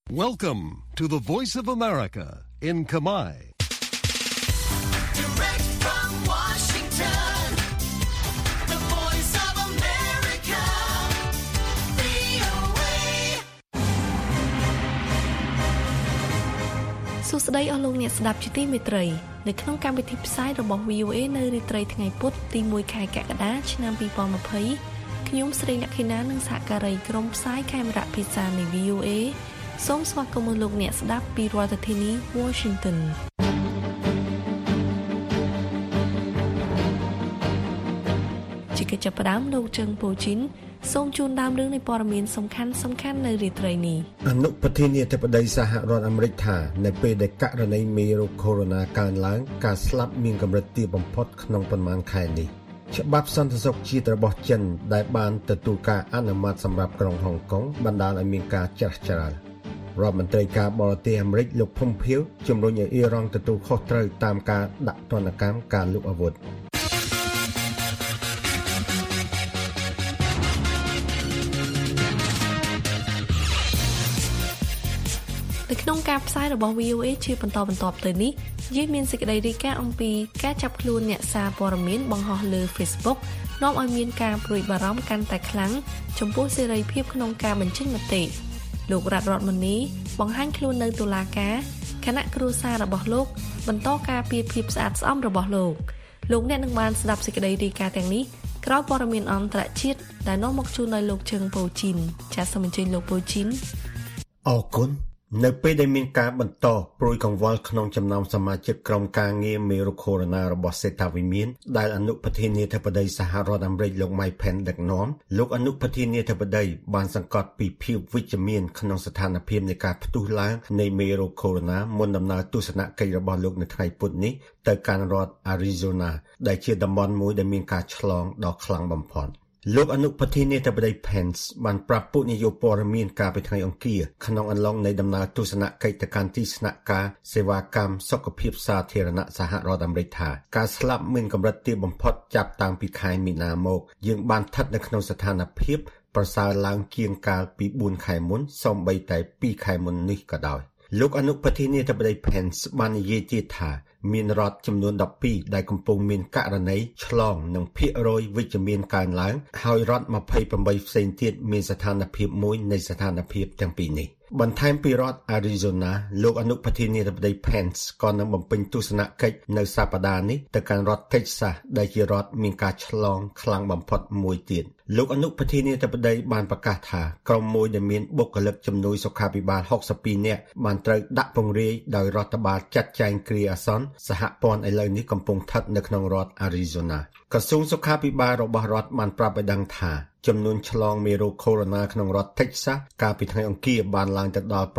Welcome to the Voice of America in Kamai. Direct from Washington, the Voice of America, VOA. សួស្តីអស់លោកអ្នកស្ដាប់ជាទីមេត្រីនៅក្នុងកម្មវិធីផ្សាយរបស់ VOA នៅរាត្រីថ្ងៃពុធទី1ខែកក្កដាឆ្នាំ2020ខ្ញុំស្រីលក្ខិណានិងសហការីក្រុមផ្សាយខេមរៈភាសានៃ VOA សូមស្វាគមន៍លោកអ្នកស្ដាប់ពីរដ្ឋធានី Washington ជាកិច្ចចាប់ផ្ដើមលោកជើងប៉ូជីនសូមជូនដើមរឿងនៃព័ត៌មានសំខាន់នៅរាត្រីនេះអនុប្រធានាធិបតីសហរដ្ឋអាមេរិកថានៅពេលដែលករណីមេរោគ Corona កើនឡើងការស្លាប់មានកម្រិតទាបបំផុតក្នុងប៉ុន្មានខែនេះច្បាប់សន្តិសុខជាតិរបស់ចិនដែលបានទទួលការអនុម័តសម្រាប់ក្រុងហុងកុងបណ្ដាលឲ្យមានការច្រាស់ច្រាលរដ្ឋមន្ត្រីការបរទេសអាមេរិកលោកផុំភៀវជំរុញឲ្យអ៊ីរ៉ង់ទទួលខុសត្រូវតាមការដាក់ទណ្ឌកម្មការលុបអាវុធនៅក្នុងការផ្សាយរបស់ VOA ជាបន្តបន្ទាប់ទៅនេះយើងមានសេចក្តីរាយការណ៍អំពីការចាប់ខ្លួនអ្នកសារព័ត៌មានបង្ហោះលើ Facebook នាំឲ្យមានការព្រួយបារម្ភកាន់តែខ្លាំងចំពោះសេរីភាពក្នុងការបញ្ចេញមតិលោករដ្ឋមន្ត្រីបង្ហាញខ្លួននៅតុលាការគណៈគ្រួសាររបស់លោកបន្តការពារភាពស្អាតស្អំរបស់លោកអ្នកនឹងបានស្ដាប់សេចក្តីរាយការណ៍ទាំងនេះក្រោយព័ត៌មានអន្តរជាតិដែលនាំមកជូនដោយលោកជើងប៉ូជីនចាសសូមអញ្ជើញលោកប៉ូជីនអរគុណនៅពេលដែលមានការបន្តព្រួយកង្វល់ក្នុងចំណោមសមាជិកក្រុមការងារមេរោគ Corona របស់សេតាវិមានដែលអនុប្រធានាធិបតីសហរដ្ឋអាមេរិកលោក Mike Pence ដឹកនាំលោកអនុប្រធានាធិបតីបានសង្កត់ពីភាពវិជ្ជមានក្នុងស្ថានភាពនៃការផ្ទុះឡើងនៃមេរោគ Corona មុនដំណើរទស្សនកិច្ចរបស់លោកនៅថ្ងៃពុធនេះទៅកាន់រដ្ឋ Arizona ដែលជាតំបន់មួយដែលមានការឆ្លងដ៏ខ្លាំងបំផុតលោកអនុប្រធានាធិបតី Pence បានប្រាប់ពួកនាយកព័ត៌មានកាលពីថ្ងៃអង្គារក្នុងអំឡុងនៃដំណើរទស្សនកិច្ចទៅកាន់ទីស្នាក់ការសេវាកម្មសុខភាពសាធារណៈសហរដ្ឋអាមេរិកថាការស្លាប់មានកម្រិតទាបបំផុតចាប់តាំងពីខែមីនាមកយើងបានស្ថិតនៅក្នុងស្ថានភាពប្រសើរឡើងជាងកាលពី4ខែមុនសូម្បីតែ2ខែមុននេះក៏ដោយលោកអនុប្រធានាធិបតី Pence បាននិយាយទៀតថាមានរដ្ឋចំនួន12ដែលកំពុងមានករណីឆ្លងនិងភាគរយវិជ្ជមានកើនឡើងហើយរដ្ឋ28ផ្សេងទៀតមានស្ថានភាពមួយនៃស្ថានភាពទាំងពីរនេះបន្ថែមពីរដ្ឋ Arizona លោកអនុប្រធានាធិបតី Pence ក៏នឹងបំពេញទស្សនកិច្ចនៅសប្តាហ៍នេះទៅកាន់រដ្ឋ Texas ដែលជារដ្ឋមានការឆ្លងខ្លាំងបំផុតមួយទៀតលោកអនុប្រធានាធិបតីបានប្រកាសថាក្រុមមួយដែលមានបុគ្គលិកជំនួយសុខាភិបាល62នាក់បានត្រូវដាក់ពង្រាយដោយរដ្ឋបាលចាត់ចែងគ្រាអាសន្នសហព័ន្ធឥឡូវនេះកំពុងស្ថិតនៅក្នុងរដ្ឋ Arizona ក្រសួងសុខាភិបាលរបស់រដ្ឋបានប្រាប់ឲ្យដឹងថាចំនួនឆ្លងមេរោគ Corona ក្នុងរដ្ឋ Texas កាលពីថ្ងៃអង្គារបានឡើងទៅដល់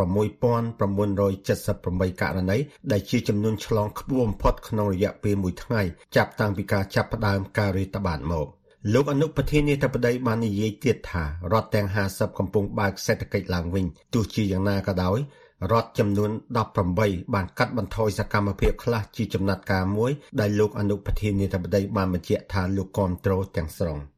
6,978 ករណីដែលជាចំនួនឆ្លងខ្ពស់បំផុតក្នុងរយៈពេល1ថ្ងៃចាប់តាំងពីការចាប់ផ្ដើមការរាតត្បាតមកលោកអនុប្រធានាធិបតីបាននិយាយទៀតថារដ្ឋទាំង50កំពុងបើកសេដ្ឋកិច្ចឡើងវិញទោះជាយ៉ាងណាក៏ដោយរដ្ឋចំនួន18បានកាត់បន្ថយសកម្មភាពខ្លះជាចំណាត់ការមួយដែលលោកអនុប្រធានាធិបតីបានបញ្ជាក់ថាលោកគាំទ្រទាំងស្រុង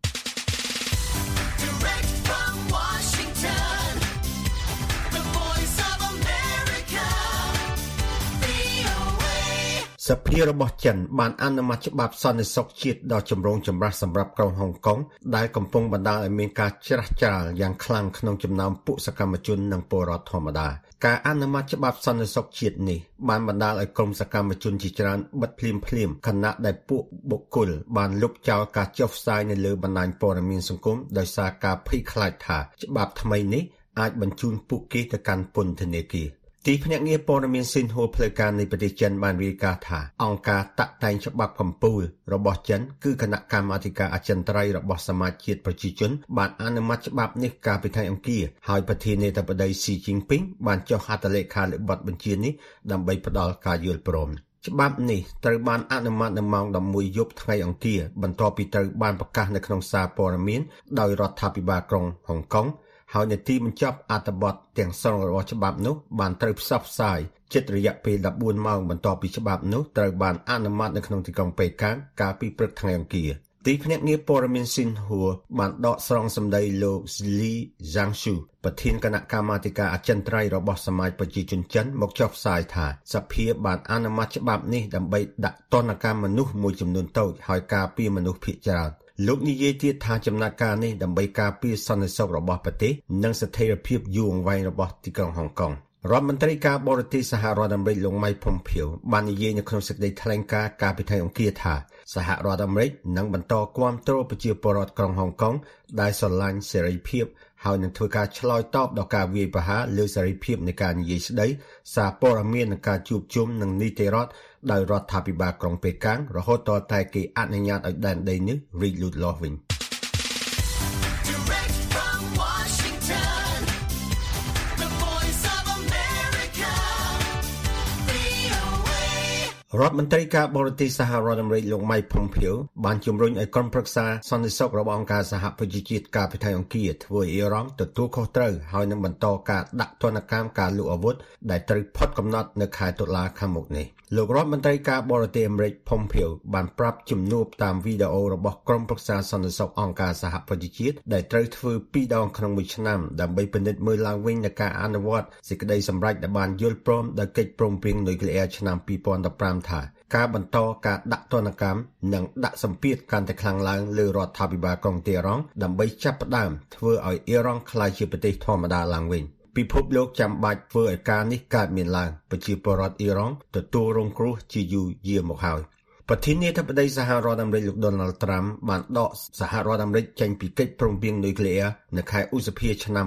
សភារបស់ចិនបានអនុម័តច្បាប់សន្តិសុខជាតិដ៏ចម្រូងចម្រាសសម្រាប់ក្រុងហុងកុងដែលកំពុងបណ្ដាលឲ្យមានការច្រាស់ច្រាលយ៉ាងខ្លាំងក្នុងចំណោមពួកសកម្មជននិងពលរដ្ឋធម្មតាការអនុម័តច្បាប់សន្តិសុខជាតិនេះបានបណ្ដាលឲ្យក្រុមសកម្មជនជាច្រើនបិទភ្លាមខណៈដែលពួកបុគ្គលបានលុបចោលការចុះផ្សាយនៅលើបណ្ដាញព័ត៌មានសង្គមដោយសារការភ័យខ្លាចថាច្បាប់ថ្មីនេះអាចបញ្ជូនពួកគេទៅកាន់ពន្ធនាគារទីភ្នាក់ងារព័ត៌មានស៊ីនហួរផ្លូវការនៃប្រទេសចិនបានរាយការណ៍ថាអង្គការតាក់តែងច្បាប់កម្ពុជារបស់ចិនគឺគណៈកម្មាធិការអចិន្ត្រៃយ៍របស់សមាជជាតិប្រជាជនបានអនុម័តច្បាប់នេះកាលពីថ្ងៃអង្គារហើយប្រធានាធិបតីស៊ីជីនពីងបានចុះហត្ថលេខាលើបទបញ្ជានេះដើម្បីផ្ដល់ការយល់ព្រមច្បាប់នេះត្រូវបានអនុម័តនៅម៉ោង11យប់ថ្ងៃអង្គារបន្ទាប់ពីត្រូវបានប្រកាសនៅក្នុងសារព័ត៌មានដោយរដ្ឋាភិបាលក្រុងហុងកុងហើយនាទីបញ្ចប់អត្ថបទទាំងស្រុងរបស់ច្បាប់នោះបានត្រូវផ្សព្វផ្សាយជិតរយៈពេល14ម៉ោងបន្ទាប់ពីច្បាប់នោះត្រូវបានអនុម័តនៅក្នុងទីក្រុងប៉េកាំងកាលពីព្រឹកថ្ងៃអង្គារទីភ្នាក់ងារព័ត៌មានស៊ីនហួរបានដកស្រង់សម្ដីលោក Li Zhangshu ប្រធានគណៈកម្មាធិការអចិន្ត្រៃយ៍របស់សមាជប្រជាជនចិនមកចុះផ្សាយថាសភាបានអនុម័តច្បាប់នេះដើម្បីដាក់ទណ្ឌកម្មមនុស្សមួយចំនួនតូចហើយការពារមនុស្សភាគច្រើនលោកនិយាយទៀតថាចំណាត់ការនេះដើម្បីការពារសន្តិសុខរបស់ប្រទេសនិងស្ថិរភាពយូរអង្វែងរបស់ទីក្រុងហុងកុងរដ្ឋមន្ត្រីការបរទេសសហរដ្ឋអាមេរិកលោក Mike Pompeo បាននិយាយនៅក្នុងសេចក្តីថ្លែងការណ៍កាលពីថ្ងៃអង្គារថាសហរដ្ឋអាមេរិកនឹងបន្តគាំទ្រប្រជាពលរដ្ឋក្រុងហុងកុងដែលស្រឡាញ់សេរីភាពហើយនឹងធ្វើការឆ្លើយតបដល់ការវាយប្រហារលើសេរីភាពនៃការនិយាយស្ដីសារព័ត៌មាននិងការជួបជុំនឹងនីតិរដ្ឋដោយរដ្ឋាភិបាលក្រុងប៉េកាំងរហូតដល់តែគេអនុញ្ញាតឲ្យដែនដីនេះរីកលូតលាស់វិញរដ្ឋមន្ត្រីការបរទេសសហរដ្ឋអាមេរិកលោក Mike Pompeo បានជំរុញឲ្យក្រុមប្រឹក្សាសន្តិសុខរបស់អង្គការសហប្រជាជាតិកាលពីថ្ងៃអង្គារធ្វើឲ្យអ៊ីរ៉ង់ទទួលខុសត្រូវហើយនឹងបន្តការដាក់ទណ្ឌកម្មការលក់អាវុធដែលត្រូវផុតកំណត់នៅខែតុលាខាងមុខនេះលោករដ្ឋមន្ត្រីការបរទេសអាមេរិក Pompeo បានប្រាប់ជំនួបតាមវីដេអូរបស់ក្រុមប្រឹក្សាសន្តិសុខអង្គការសហប្រជាជាតិដែលត្រូវធ្វើ2ដងក្នុងមួយឆ្នាំដើម្បីពិនិត្យមើលឡើងវិញនូវការអនុវត្តសេចក្តីសម្រេចដែលបានយល់ព្រមដោយកិច្ចព្រមព្រៀងនុយក្លេអ៊ែរឆ្នាំ2015ថាការបន្តការដាក់ទណ្ឌកម្មនិងដាក់សម្ពាធកាន់តែខ្លាំងឡើងលើរដ្ឋាភិបាលក្រុងតេហ៍រ៉ង់ដើម្បីចាប់ផ្ដើមធ្វើឲ្យអ៊ីរ៉ង់ក្លាយជាប្រទេសធម្មតាឡើងវិញពិភពលោកចាំបាច់ធ្វើឲ្យការនេះកើតមានឡើងប្រជាពលរដ្ឋអ៊ីរ៉ង់ទទួលរងគ្រោះជាយូរយារមកហើយប្រធានាធិបតីសហរដ្ឋអាមេរិកលោក Donald Trump បានដកសហរដ្ឋអាមេរិកចេញពីកិច្ចព្រមព្រៀងនុយក្លេអ៊ែរនៅខែឧសភាឆ្នាំ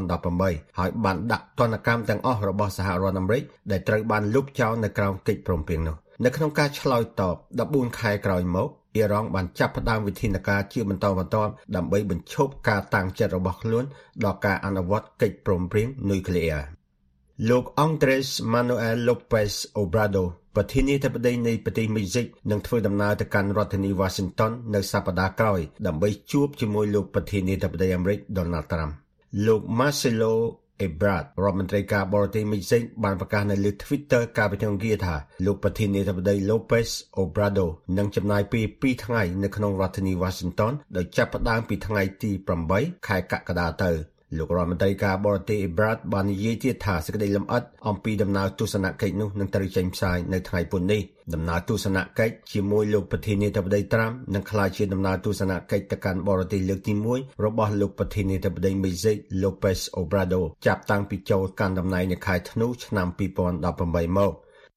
2018ហើយបានដាក់ទណ្ឌកម្មទាំងអស់របស់សហរដ្ឋអាមេរិកដែលត្រូវបានលុបចោលនៅក្រោមកិច្ចព្រមព្រៀងនោះនៅក្នុងការឆ្លើយតប14ខែក្រោយមកអ៊ីរ៉ង់បានចាប់ផ្ដើមវិធានការជាបន្តបន្ទាប់ដើម្បីបញ្ឈប់ការតាំងចិត្តរបស់ខ្លួនដល់ការអនុវត្តកិច្ចព្រមព្រៀងនុយក្លេអ៊ែរលោក Andrés Manuel López Obrador ប្រធានាធិបតីនៃប្រទេសមេស៊ីកនឹងធ្វើដំណើរទៅកាន់រដ្ឋធានី Washington នៅសប្តាហ៍ក្រោយដើម្បីជួបជាមួយលោកប្រធានាធិបតីអាមេរិក Donald Trump លោក Marcelo Ebrard រដ្ឋមន្ត្រីការបរទេសមេស៊ីកបានប្រកាសនៅលើ Twitter កាលពីថ្ងៃអង្គារថាលោកប្រធានាធិបតី López Obrador នឹងចំណាយពេល2ថ្ងៃនៅក្នុងរដ្ឋធានី Washington ដោយចាប់ផ្ដើមពីថ្ងៃទី8ខែកក្កដាទៅលោករដ្ឋមន្ត្រីការបរទេស Ebrard បាននិយាយទៀតថាសេចក្តីលម្អិតអំពីដំណើរទស្សនកិច្ចនោះនឹងត្រូវចេញផ្សាយនៅថ្ងៃពុធនេះដំណើរទស្សនកិច្ចជាមួយលោកប្រធានាធិបតី Trump នឹងក្លាយជាដំណើរទស្សនកិច្ចទៅកាន់បរទេសលើកទី1របស់លោកប្រធានាធិបតីមេស៊ីក López Obrador ចាប់តាំងពីចូលកាន់តំណែងនៅខែធ្នូឆ្នាំ2018មក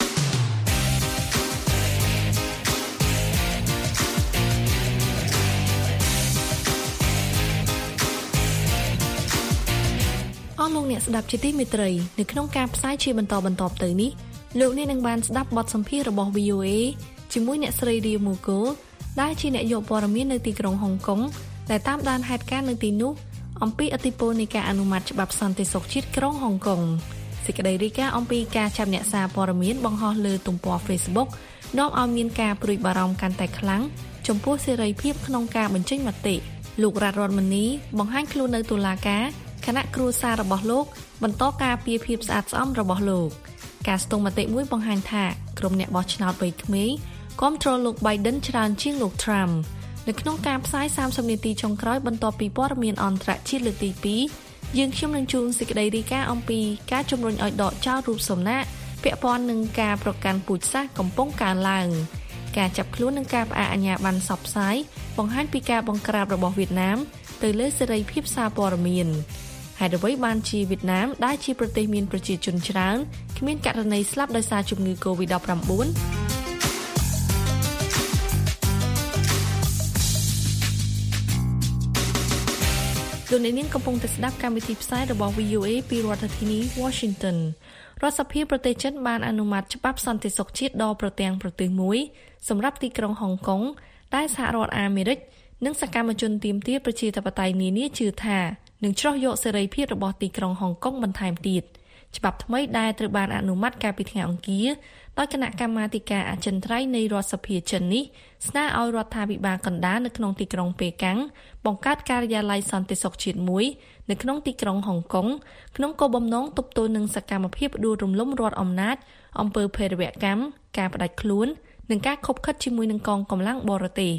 លោកអ្នកស្ដាប់ជាទីមេត្រីនៅក្នុងការផ្សាយជាបន្តបន្ទាប់ទៅនេះលោកអ្នកនឹងបានស្ដាប់បទសម្ភាសន៍របស់ VOA ជាមួយអ្នកស្រីរាមូកូដែលជាអ្នកយកព័ត៌មាននៅទីក្រុងហុងកុងដែលតាមដានហេតុការណ៍នៅទីនោះអំពីឥទ្ធិពលនៃការអនុម័តច្បាប់សន្តិសុខជាតិក្រុងហុងកុងសេចក្តីរាយការណ៍អំពីការចាប់អ្នកសារព័ត៌មានបង្ហោះលើទំព័រ Facebook នាំឲ្យមានការព្រួយបារម្ភកាន់តែខ្លាំងចំពោះសេរីភាពក្នុងការបញ្ចេញមតិលោករដ្ឋមន្ត្រីបង្ហាញខ្លួននៅតុលាការគណៈគ្រួសាររបស់លោកបន្តការពារភាពស្អាតស្អំរបស់លោកការស្ទង់មតិមួយបង្ហាញថាក្រុមអ្នកបោះឆ្នោតវ័យក្មេងគាំទ្រលោក Biden ច្រើនជាងលោក Trump នៅក្នុងការផ្សាយ30នាទីចុងក្រោយបន្ទាប់ពីព័ត៌មានអន្តរជាតិលើកទី2យើងខ្ញុំនឹងជូនសេចក្តីរាយការណ៍អំពីការជំរុញឲ្យដកចោលរូបសំណាកពាក់ព័ន្ធនឹងការប្រកាន់ពូជសាសន៍កំពុងកើនឡើងការចាប់ខ្លួននិងការផ្អាកអាជ្ញាប័ណ្ណផ្សព្វផ្សាយបង្ហាញពីការបង្ក្រាបរបស់វៀតណាមទៅលើសេរីភាពសារព័ត៌មានហេតុអ្វីបានជាវៀតណាមដែលជាប្រទេសមានប្រជាជនច្រើនគ្មានករណីស្លាប់ដោយសារជំងឺ COVID-19 លោកអ្នកនាងកំពុងតែស្ដាប់កម្មវិធីផ្សាយរបស់ VOA ពីរដ្ឋធានី Washington រដ្ឋសភាប្រទេសចិនបានអនុម័តច្បាប់សន្តិសុខជាតិដ៏ប្រទាំងប្រទេសមួយសម្រាប់ទីក្រុងហុងកុងដែលសហរដ្ឋអាមេរិកនិងសកម្មជនទាមទារប្រជាធិបតេយ្យនានាជឿថានឹងច្រោះយកសេរីភាពរបស់ទីក្រុងហុងកុងបន្ថែមទៀតច្បាប់ថ្មីដែលត្រូវបានអនុម័តកាលពីថ្ងៃអង្គារដោយគណៈកម្មាធិការអចិន្ត្រៃយ៍នៃរដ្ឋសភាចិននេះស្នើឲ្យរដ្ឋាភិបាលកណ្ដាលនៅក្នុងទីក្រុងប៉េកាំងបង្កើតការិយាល័យសន្តិសុខជាតិមួយនៅក្នុងទីក្រុងហុងកុងក្នុងគោលបំណងទប់ទល់នឹងសកម្មភាពដួលរំលំរដ្ឋអំណាចអំពើភេរវកម្មការផ្ដាច់ខ្លួននិងការខົບខិតជាមួយនឹងកងកម្លាំងបរទេស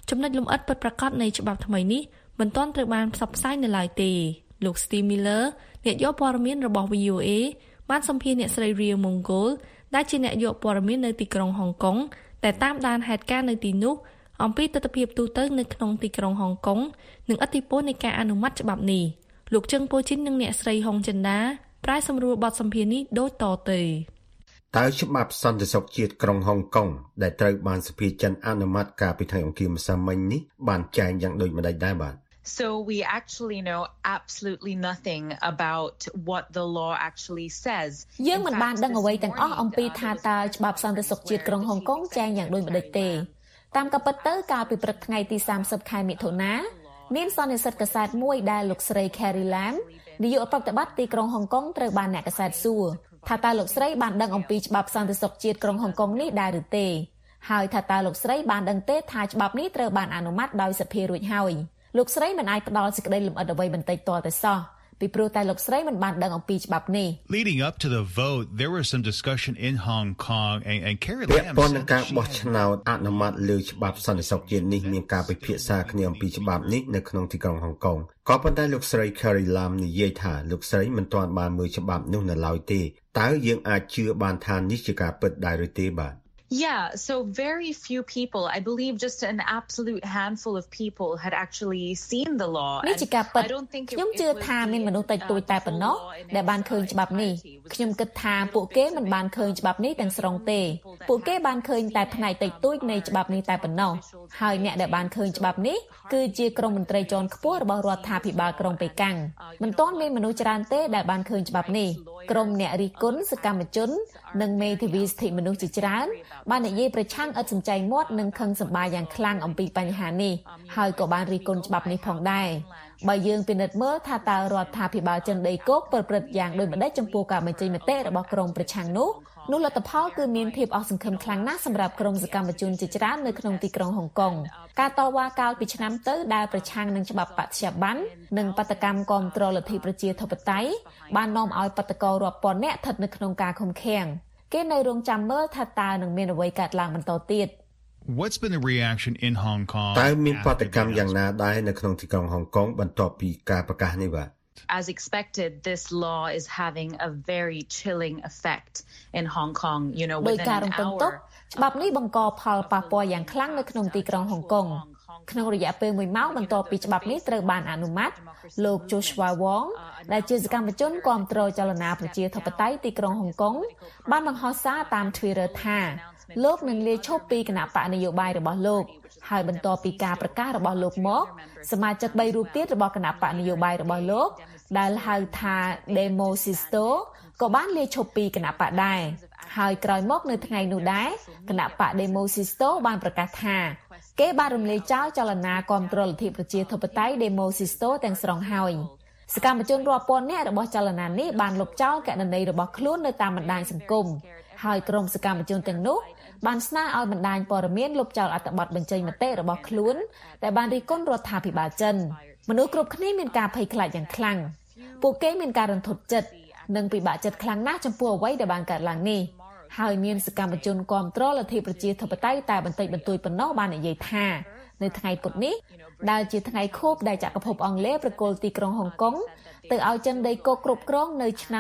ចំណុចលម្អិតពិតប្រាកដនៃច្បាប់ថ្មីនេះមិនទាន់ត្រូវបានផ្សព្វផ្សាយនៅឡើយទេលោក Steve Miller អ្នកយកព័ត៌មានរបស់ VOA បានសម្ភាសន៍អ្នកស្រី Ria Mongol ដែលជាអ្នកយកព័ត៌មាននៅទីក្រុងហុងកុងតែតាមដានហេតុការណ៍នៅទីនោះអំពីទស្សនវិជ្ជាទូទៅនៅក្នុងទីក្រុងហុងកុងនិងឥទ្ធិពលនៃការអនុម័តច្បាប់នេះលោកជឹងប៉ូជីននិងអ្នកស្រីហុងចិនដាប្រែសម្រួលបទសម្ភាសន៍នេះដូចតទៅតើច្បាប់សន្តិសុខជាតិក្រុងហុងកុងដែលត្រូវបានសភាចិនអនុម័តកាលពីថ្ងៃអង្គារម្សិលមិញនេះបានចែងយ៉ាងដូចម្តេចដែរបាទ So we actually know absolutely nothing about what the law actually says. យើងមិនបានដឹងអ្វីទាំងអស់អំពីថាតើច្បាប់សន្តិសុខជាតិក្រុងហុងកុងចែងយ៉ាងដូចម្តេចទេតាមការពិតទៅកាលពីព្រឹកថ្ងៃទី30ខែមិថុនាមានសន្និសីទកាសែតមួយដែលលោកស្រី Carrie Lam នាយកប្រតិបត្តិទីក្រុងហុងកុងត្រូវបានអ្នកកាសែតសួរថាតើលោកស្រីបានដឹងអំពីច្បាប់សន្តិសុខជាតិក្រុងហុងកុងនេះដែរឬទេហើយថាតើលោកស្រីបានដឹងទេថាច្បាប់នេះត្រូវបានអនុម័តដោយសភារួចហើយលោកស្រីមិនអាចផ្ដល់សេចក្តីលម្អិតអ្វីបន្តិចទាល់តែសោះពីព្រោះតែលោកស្រីមិនបានដឹងអំពីច្បាប់នេះ Leading up to the vote there was some discussion in Hong Kong and Carrie Lam ពាក់ព័ន្ធនឹងការបោះឆ្នោតអនុម័តលើច្បាប់សន្តិសុខជាតិនេះមានការពិភាក្សាគ្នាអំពីច្បាប់នេះនៅក្នុងទីក្រុងហុងកុងក៏ប៉ុន្តែលោកស្រី Carrie Lam និយាយថាលោកស្រីមិនទាន់បានមើលច្បាប់នោះនៅឡើយទេតើយើងអាចជឿបានថានេះជាការពិតដែរឬទេបាទ Yeah, so very few people, I believe just an absolute handful of people had actually seen the law. នេះជាការពិតខ្ញុំជឿថាមានមនុស្សតិចតួចតែប៉ុណ្ណោះដែលបានឃើញច្បាប់នេះខ្ញុំគិតថាពួកគេមិនបានឃើញច្បាប់នេះទាំងស្រុងទេពួកគេបានឃើញតែផ្នែកតិចតួចនៃច្បាប់នេះតែប៉ុណ្ណោះហើយអ្នកដែលបានឃើញច្បាប់នេះគឺជាក្រុមមន្ត្រីជាន់ខ្ពស់របស់រដ្ឋាភិបាលក្រុងប៉េកាំងមិនទាន់មានមនុស្សច្រើនទេដែលបានឃើញច្បាប់នេះក្រុមអ្នករិះគន់សកម្មជននិងមេធាវីសិទ្ធិមនុស្សជាច្រើនបាននិយាយប្រឆាំងឥតសំចៃមាត់និងខឹងសម្បាយ៉ាងខ្លាំងអំពីបញ្ហានេះហើយក៏បានរិះគន់ច្បាប់នេះផងដែរបើយើងពិនិត្យមើលថាតើរដ្ឋាភិបាលចិនដីគោកប្រព្រឹត្តយ៉ាងដូចម្តេចចំពោះការបញ្ចេញមតិរបស់ក្រុមប្រឆាំងនោះលទ្ធផលគឺមានភាពអស់សង្ឃឹមខ្លាំងណាស់សម្រាប់ក្រុមសកម្មជនជាច្រើននៅក្នុងទីក្រុងហុងកុងការតវ៉ាកាលពីឆ្នាំទៅដែលប្រឆាំងនឹងច្បាប់បច្ចាបន្ននិងបដកម្មគាំទ្រលទ្ធិប្រជាធិបតេយ្យបាននាំឲ្យបដកររាប់ពាន់នាក់ស្ថិតនៅក្នុងការឃុំឃាំងគេនៅរងចាំមើលថាតើនឹងមានអ្វីកើតឡើងបន្តទៀត What's been the reaction in Hong Kong តើមានបដកម្មយ៉ាងណាដែរនៅក្នុងទីក្រុងហុងកុងបន្ទាប់ពីការប្រកាសនេះបាទ As expected, this law is having a very chilling effect in Hong Kong. You know, within an hour. ច្បាប់នេះបង្កផលប៉ះពាល់យ៉ាងខ្លាំងនៅក្នុងទីក្រុងហុងកុងក្នុងរយៈពេល1ម៉ោងបន្ទាប់ពីច្បាប់នេះត្រូវបានអនុម័តលោក Joshua Wong ដែលជាសកម្មជនគាំទ្រចលនាប្រជាធិបតេយ្យទីក្រុងហុងកុងបានបង្ហោះសារតាម Twitter ថាលោកនឹងលាឈប់ពីគណៈបកនយោបាយរបស់លោកហើយបន្ទាប់ពីការប្រកាសរបស់លោកមកសមាជិក3រូបទៀតរបស់គណៈបកនយោបាយរបស់លោកដែលហៅថា Demo Sisto ក៏បានលាឈប់ពីគណៈបកដែរហើយក្រោយមកនៅថ្ងៃនោះដែរគណៈបក Demo Sisto បានប្រកាសថាគេបានរំលាយចោលចលនាគាំទ្រលទ្ធិប្រជាធិបតេយ្យ Demo Sisto ទាំងស្រុងហើយសកម្មជនរាប់ពាន់នាក់របស់ចលនានេះបានលុបចោលគណនីរបស់ខ្លួននៅតាមបណ្ដាញសង្គមហើយក្រុមសកម្មជនទាំងនោះបានស្នើឲ្យបណ្ដាញព័ត៌មានលុបចោលអត្ថបទបញ្ចេញមតិរបស់ខ្លួនដែលបានរិះគន់រដ្ឋាភិបាលចិនមនុស្សគ្រប់គ្នាមានការភ័យខ្លាចយ៉ាងខ្លាំងពួកគេមានការរន្ធត់ចិត្តនិងពិបាកចិត្តខ្លាំងណាស់ចំពោះអ្វីដែលបានកើតឡើងនេះហើយមានសកម្មជនគាំទ្រលទ្ធិប្រជាធិបតេយ្យតែបន្តិចបន្តួចប៉ុណ្ណោះបាននិយាយថានៅថ្ងៃពុធនេះដែលជាថ្ងៃខួបដែលចក្រភពអង់គ្លេសប្រគល់ទីក្រុងហុងកុងទៅឲ្យចិនដីគោកគ្រប់គ្រងនៅឆ្នាំ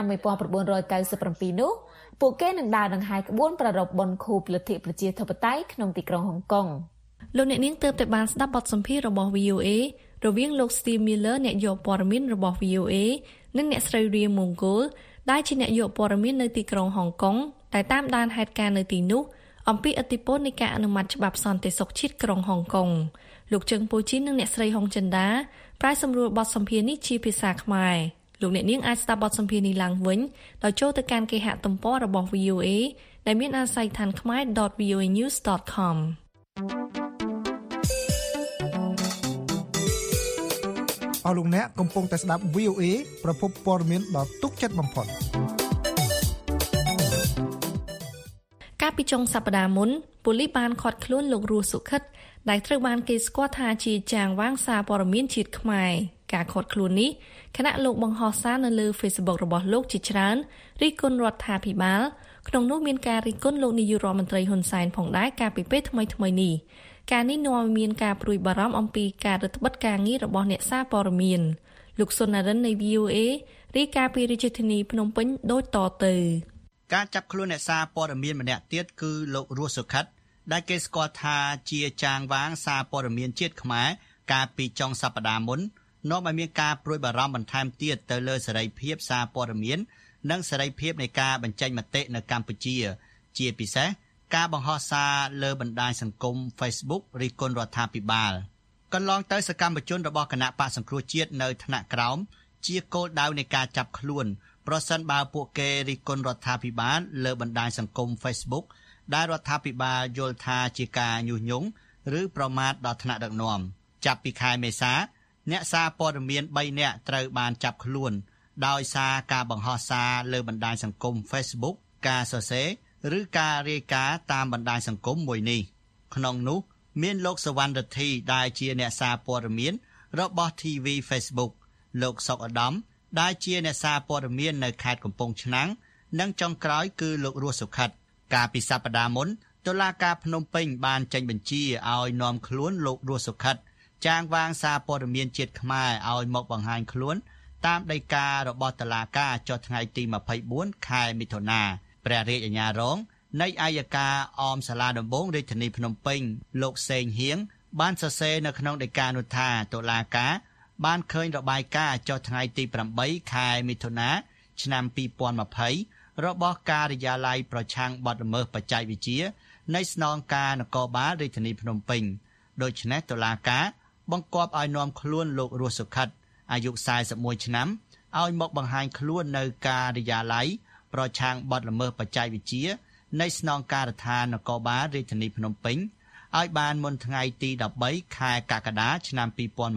1997នោះពួកគេនឹងដើរដង្ហែក្បួនប្រារព្ធបុណ្យខួបលទ្ធិប្រជាធិបតេយ្យក្នុងទីក្រុងហុងកុងលោកអ្នកនាងទើបតែបានស្ដាប់បទសម្ភាសន៍របស់ VOA រវាងលោក Steve Miller អ្នកយកព័ត៌មានរបស់ VOA និងអ្នកស្រី Ria Mongol ដែលជាអ្នកយកព័ត៌មាននៅទីក្រុងហុងកុងតែតាមដានហេតុការណ៍នៅទីនោះអំពីឥទ្ធិពលនៃការអនុម័តច្បាប់សន្តិសុខជាតិក្រុងហុងកុងលោកជឹងពូជីននិងអ្នកស្រីហុងចិនដាប្រែសម្រួលបទសម្ភាសន៍នេះជាភាសាខ្មែរលោកអ្នកនាងអាចស្ដាប់បទសម្ភាសន៍នេះឡើងវិញដោយចូលទៅកាន់គេហទំព័ររបស់ VOA ដែលមានអាស័យដ្ឋានខ្មែរ .voanews.com អស់លោកអ្នកកំពុងតែស្ដាប់ VOA ប្រភពព័ត៌មានដ៏ទុកចិត្តបំផុតកាលពីចុងសប្តាហ៍មុនប៉ូលីសបានឃាត់ខ្លួនលោករស់សុខិតដែលត្រូវបានគេស្គាល់ថាជាចាងវាងសារព័ត៌មានជាតិខ្មែរការឃាត់ខ្លួននេះខណៈលោកបង្ហោះសារនៅលើ Facebook របស់លោកជាច្រើនរិះគន់រដ្ឋាភិបាលក្នុងនោះមានការរិះគន់លោកនាយករដ្ឋមន្ត្រីហ៊ុនសែនផងដែរកាលពីពេលថ្មីៗនេះការនេះនាំឲ្យមានការព្រួយបារម្ភអំពីការរឹតបន្តឹងការងាររបស់អ្នកសារព័ត៌មានលោកសុននរិននៃ VOA រាយការណ៍ពីរាជធានីភ្នំពេញដូចតទៅការចាប់ខ្លួនអ្នកសារព័ត៌មានម្នាក់ទៀតគឺលោករស់សុខិតដែលគេស្គាល់ថាជាចាងវាងសារព័ត៌មានជាតិខ្មែរកាលពីចុងសប្តាហ៍មុននាំឲ្យមានការព្រួយបារម្ភបន្ថែមទៀតទៅលើសេរីភាពសារព័ត៌មាននិងសេរីភាពនៃការបញ្ចេញមតិនៅកម្ពុជាជាពិសេសការបង្ហោះសារលើបណ្ដាញសង្គម Facebook រិះគន់រដ្ឋាភិបាលកន្លងទៅសកម្មជនរបស់គណៈបក្សសង្គ្រោះជាតិនៅថ្នាក់ក្រោមជាគោលដៅនៃការចាប់ខ្លួនប្រសិនបើពួកគេរិះគន់រដ្ឋាភិបាលលើបណ្ដាញសង្គម Facebook ដែលរដ្ឋាភិបាលយល់ថាជាការញុះញង់ឬប្រមាថដល់ថ្នាក់ដឹកនាំចាប់ពីខែមេសាអ្នកសារព័ត៌មាន3នាក់ត្រូវបានចាប់ខ្លួនដោយសារការបង្ហោះសារលើបណ្ដាញសង្គម Facebook ការសរសេរឬការរាយការណ៍តាមបណ្ដាញសង្គមមួយនេះក្នុងនោះមានលោកសវណ្ណរិទ្ធីដែលជាអ្នកសារព័ត៌មានរបស់ TV Facebook លោកសុកឧត្តមដែលជាអ្នកសារព័ត៌មាននៅខេត្តកំពង់ឆ្នាំងនិងចុងក្រោយគឺលោករស់សុខិតកាលពីសប្តាហ៍មុនតុលាការភ្នំពេញបានចេញបញ្ជាឲ្យនាំខ្លួនលោករស់សុខិតចាងវាងសារព័ត៌មានជាតិខ្មែរឲ្យមកបង្ហាញខ្លួនតាមដីការបស់តុលាការចុះថ្ងៃទី24ខែមិថុនាព្រះរាជអាជ្ញារងនៃអัยការអមសាលាដំបងរាជធានីភ្នំពេញលោកសេងហៀងបានសរសេរនៅក្នុងដីកានោះថាតុលាការបានឃើញរបាយការណ៍ចុះថ្ងៃទី8ខែមិថុនាឆ្នាំ2020របស់ការិយាល័យប្រឆាំងបទល្មើសបច្ចេកវិទ្យានៃស្នងការនគរបាលរាជធានីភ្នំពេញដូច្នេះតុលាការបង្គាប់ឲ្យនាំខ្លួនលោករស់សុខិតអាយុ41ឆ្នាំឲ្យមកបង្ហាញខ្លួននៅការិយាល័យប្រឆាំងបទល្មើសបច្ចេកវិទ្យានៃស្នងការដ្ឋាននគរបាលរាជធានីភ្នំពេញឲ្យបានមុនថ្ងៃទី13ខែកក្កដាឆ្នាំ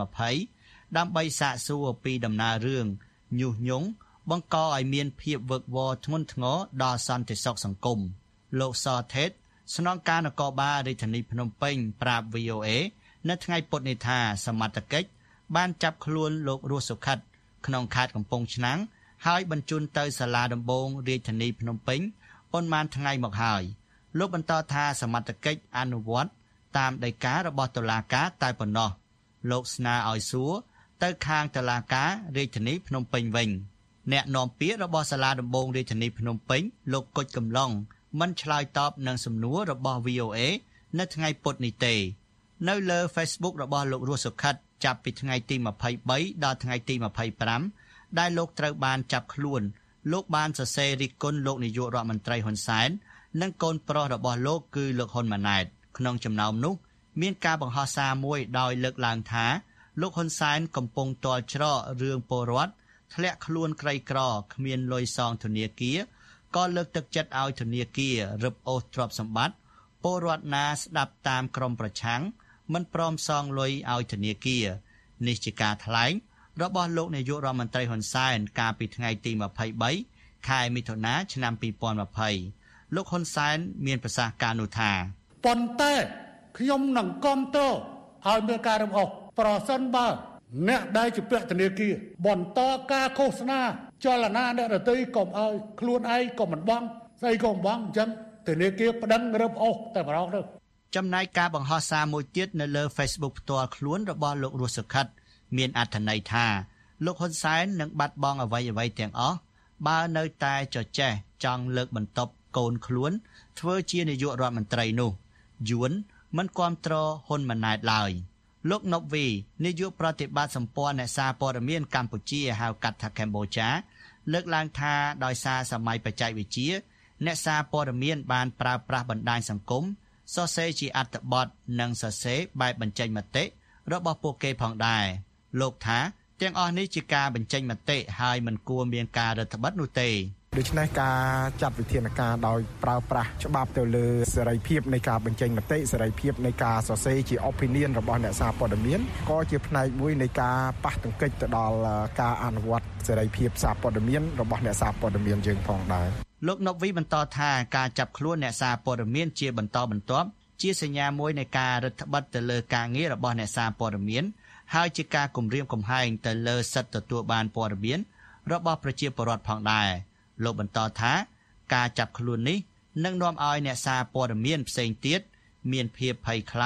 2020ដើម្បីសាកសួរពីដំណើររឿងញុះញង់បង្កឲ្យមានភាពវឹកវរធ្ងន់ធ្ងរដល់សន្តិសុខសង្គមលោកសថេតស្នងការនគរបាលរាជធានីភ្នំពេញប្រាប់ VOA នៅថ្ងៃពុធនេះថាសមត្ថកិច្ចបានចាប់ខ្លួនលោករស់សុខិតក្នុងខេត្តកំពង់ឆ្នាំងហើយបញ្ជូនទៅសាលាដំបងរាជធានីភ្នំពេញប៉ុន្មានថ្ងៃមកហើយលោកបន្តថាសមត្ថកិច្ចអនុវត្តតាមដីការបស់តុលាការតែប៉ុណ្ណោះលោកស្នើឲ្យសួរទៅខាងតុលាការរាជធានីភ្នំពេញវិញអ្នកនាំពាក្យរបស់សាលាដំបងរាជធានីភ្នំពេញលោកគុជកំឡុងមិនឆ្លើយតបនឹងសំណួររបស់ VOA នៅថ្ងៃពុធនេះទេនៅលើ Facebook របស់លោករស់សុខិតចាប់ពីថ្ងៃទី23ដល់ថ្ងៃទី25ដែលលោកត្រូវបានចាប់ខ្លួនលោកបានសរសេររិះគន់លោកនាយករដ្ឋមន្ត្រីហ៊ុនសែននិងកូនប្រុសរបស់លោកគឺលោកហ៊ុនម៉ាណែតក្នុងចំណោមនោះមានការបង្ហោះសារមួយដោយលើកឡើងថាលោកហ៊ុនសែនកំពុងទាល់ច្រករឿងពលរដ្ឋធ្លាក់ខ្លួនក្រីក្រគ្មានលុយសងធនាគារក៏លើកទឹកចិត្តឲ្យធនាគាររឹបអូសទ្រព្យសម្បត្តិពលរដ្ឋណាស្ដាប់តាមក្រមប្រឆាំងមិនព្រមសងលុយឲ្យធនាគារនេះជាការថ្លែងរបស់លោកនាយករដ្ឋមន្ត្រីហ៊ុនសែនកាលពីថ្ងៃទី23ខែមិថុនាឆ្នាំ2020លោកហ៊ុនសែនមានប្រសាសន៍ការនោះថាប៉ុន្តែខ្ញុំនឹងគាំទ្រឲ្យមានការរំអូសប្រសិនបើអ្នកដែលជាពាក់ធនាគារបន្តការឃោសនាចលនាអ្នកដទៃកុំឲ្យខ្លួនឯងក៏មិនបង់ស្អីក៏មិនបង់អញ្ចឹងធនាគារប្តឹងរឹបអូសតែម្ដងទៅចំណែកការបង្ហោះសារមួយទៀតនៅលើ Facebook ផ្ទាល់ខ្លួនរបស់លោករស់សុខិតមានអត្ថន័យថាលោកហ៊ុនសែននឹងបាត់បង់អ្វីៗទាំងអស់បើនៅតែចចេះចង់លើកបន្ទប់កូនខ្លួនធ្វើជានាយករដ្ឋមន្ត្រីនោះយួនមិនគាំទ្រហ៊ុនម៉ាណែតឡើយលោកណុបវីនាយកប្រតិបត្តិសម្ព័ន្ធអ្នកសារព័ត៌មានកម្ពុជាហៅកាត់ថាកម្ពុជាលើកឡើងថាដោយសារសម័យបច្ចេកវិទ្យាអ្នកសារព័ត៌មានបានប្រើប្រាស់បណ្ដាញសង្គមសរសេរជាអត្ថបទនិងសរសេរបែបបញ្ចេញមតិរបស់ពួកគេផងដែរលោកថាទាំងអស់នេះជាការបញ្ចេញមតិហើយមិនគួរមានការរឹតបន្តឹងនោះទេដូច្នេះការចាត់វិធានការដោយប្រើប្រាស់ច្បាប់ទៅលើសេរីភាពនៃការបញ្ចេញមតិសេរីភាពនៃការសរសេរជា opinion របស់អ្នកសារព័ត៌មានក៏ជាផ្នែកមួយនៃការប៉ះទង្គិចទៅដល់ការអនុវត្តសេរីភាពសារព័ត៌មានរបស់អ្នកសារព័ត៌មានយើងផងដែរលោកណុបវីបន្តថាការចាប់ខ្លួនអ្នកសារព័ត៌មានជាបន្តបន្ទាប់ជាសញ្ញាមួយនៃការរឹតបន្តឹងទៅលើការងាររបស់អ្នកសារព័ត៌មានហើយជាការគំរាមកំហែងទៅលើសិទ្ធិទទួលបានព័ត៌មានរបស់ប្រជាពលរដ្ឋផងដែរលោកបន្តថាការចាប់ខ្លួននេះនឹងនាំឲ្យអ្នកសារព័ត៌មានផ្សេងទៀតមានភាពភ័យខ្លាច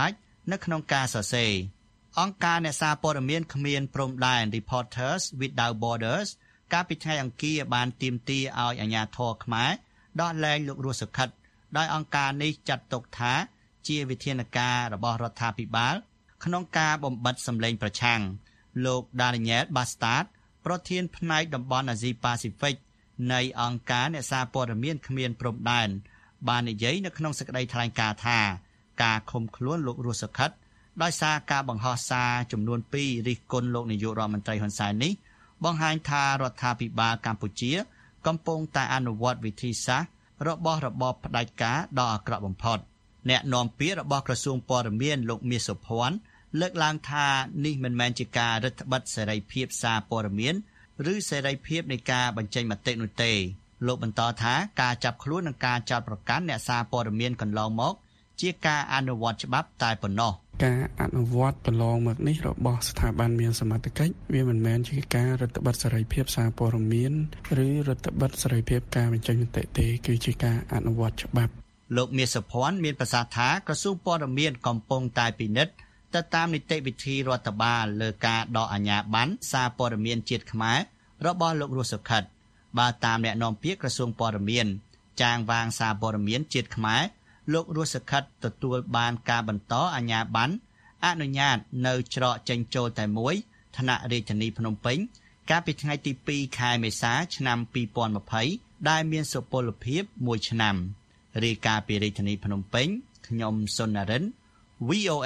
នៅក្នុងការសរសេរអង្គការអ្នកសារព័ត៌មានគ្មានព្រំដែន Reporters Without Borders កាលពីថ្ងៃអង្គារបានទាមទារឲ្យអាជ្ញាធរខ្មែរដោះលែងលោករស់សុខិតដោយអង្គការនេះចាត់ទុកថាជាវិធានការរបស់រដ្ឋាភិបាលក្នុងការបំបិទសម្លេងប្រឆាំងលោក Daniel Bastard ប្រធានផ្នែកតំបន់អាស៊ីប៉ាស៊ីហ្វិកនៃអង្គការអ្នកសារព័ត៌មានគ្មានព្រំដែនបាននិយាយនៅក្នុងសេចក្តីថ្លែងការណ៍ថាការឃុំខ្លួនលោករស់សុខិតដោយសារការបង្ហោះសារចំនួន2រិះគន់លោកនាយករដ្ឋមន្ត្រីហ៊ុនសែននេះបង្ហាញថារដ្ឋាភិបាលកម្ពុជាកំពុងតែអនុវត្តវិធីសាស្ត្ររបស់របបផ្ដាច់ការដ៏អាក្រក់បំផុតអ្នកនាំពាក្យរបស់ក្រសួងព័ត៌មានលោកមាសសុភ័ណ្ឌលើកឡើងថានេះមិនមែនជាការរឹតបន្តឹងសេរីភាពសារព័ត៌មានឬសេរីភាពនៃការបញ្ចេញមតិនោះទេលោកបន្តថាការចាប់ខ្លួននិងការចោទប្រកាន់អ្នកសារព័ត៌មានកន្លងមកជាការអនុវត្តច្បាប់តែប៉ុណ្ណោះការអនុវត្តកន្លងមកនេះរបស់ស្ថាប័នមានសមត្ថកិច្ចវាមិនមែនជាការរឹតបន្តឹងសេរីភាពសារព័ត៌មានឬរឹតបន្តឹងសេរីភាពការបញ្ចេញមតិទេគឺជាការអនុវត្តច្បាប់លោកមាសសុភ័ណ្ឌមានប្រសាសន៍ថាក្រសួងព័ត៌មានកំពុងតែពិនិត្យទៅតាមនីតិវិធីរដ្ឋបាលលើការដកអាជ្ញាប័ណ្ណសារព័ត៌មានជាតិខ្មែររបស់លោករស់សុខិតបើតាមអ្នកនាំពាក្យក្រសួងព័ត៌មានចាងវាងសារព័ត៌មានជាតិខ្មែរលោករស់សុខិតទទួលបានការបន្តអាជ្ញាប័ណ្ណអនុញ្ញាតនៅច្រកចេញចូលតែមួយថ្នាក់រាជធានីភ្នំពេញកាលពីថ្ងៃទី2ខែមេសាឆ្នាំ2020ដែលមានសុពលភាព1ឆ្នាំរាយការណ៍ពីរាជធានីភ្នំពេញខ្ញុំសុននរិន VOA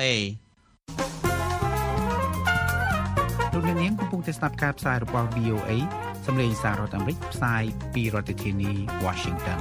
លោកអ្នកនាងកំពុងតែស្ដាប់ការផ្សាយរបស់ VOA សម្លេងសាររដ្ឋអាមេរិកផ្សាយពីរដ្ឋធានី Washington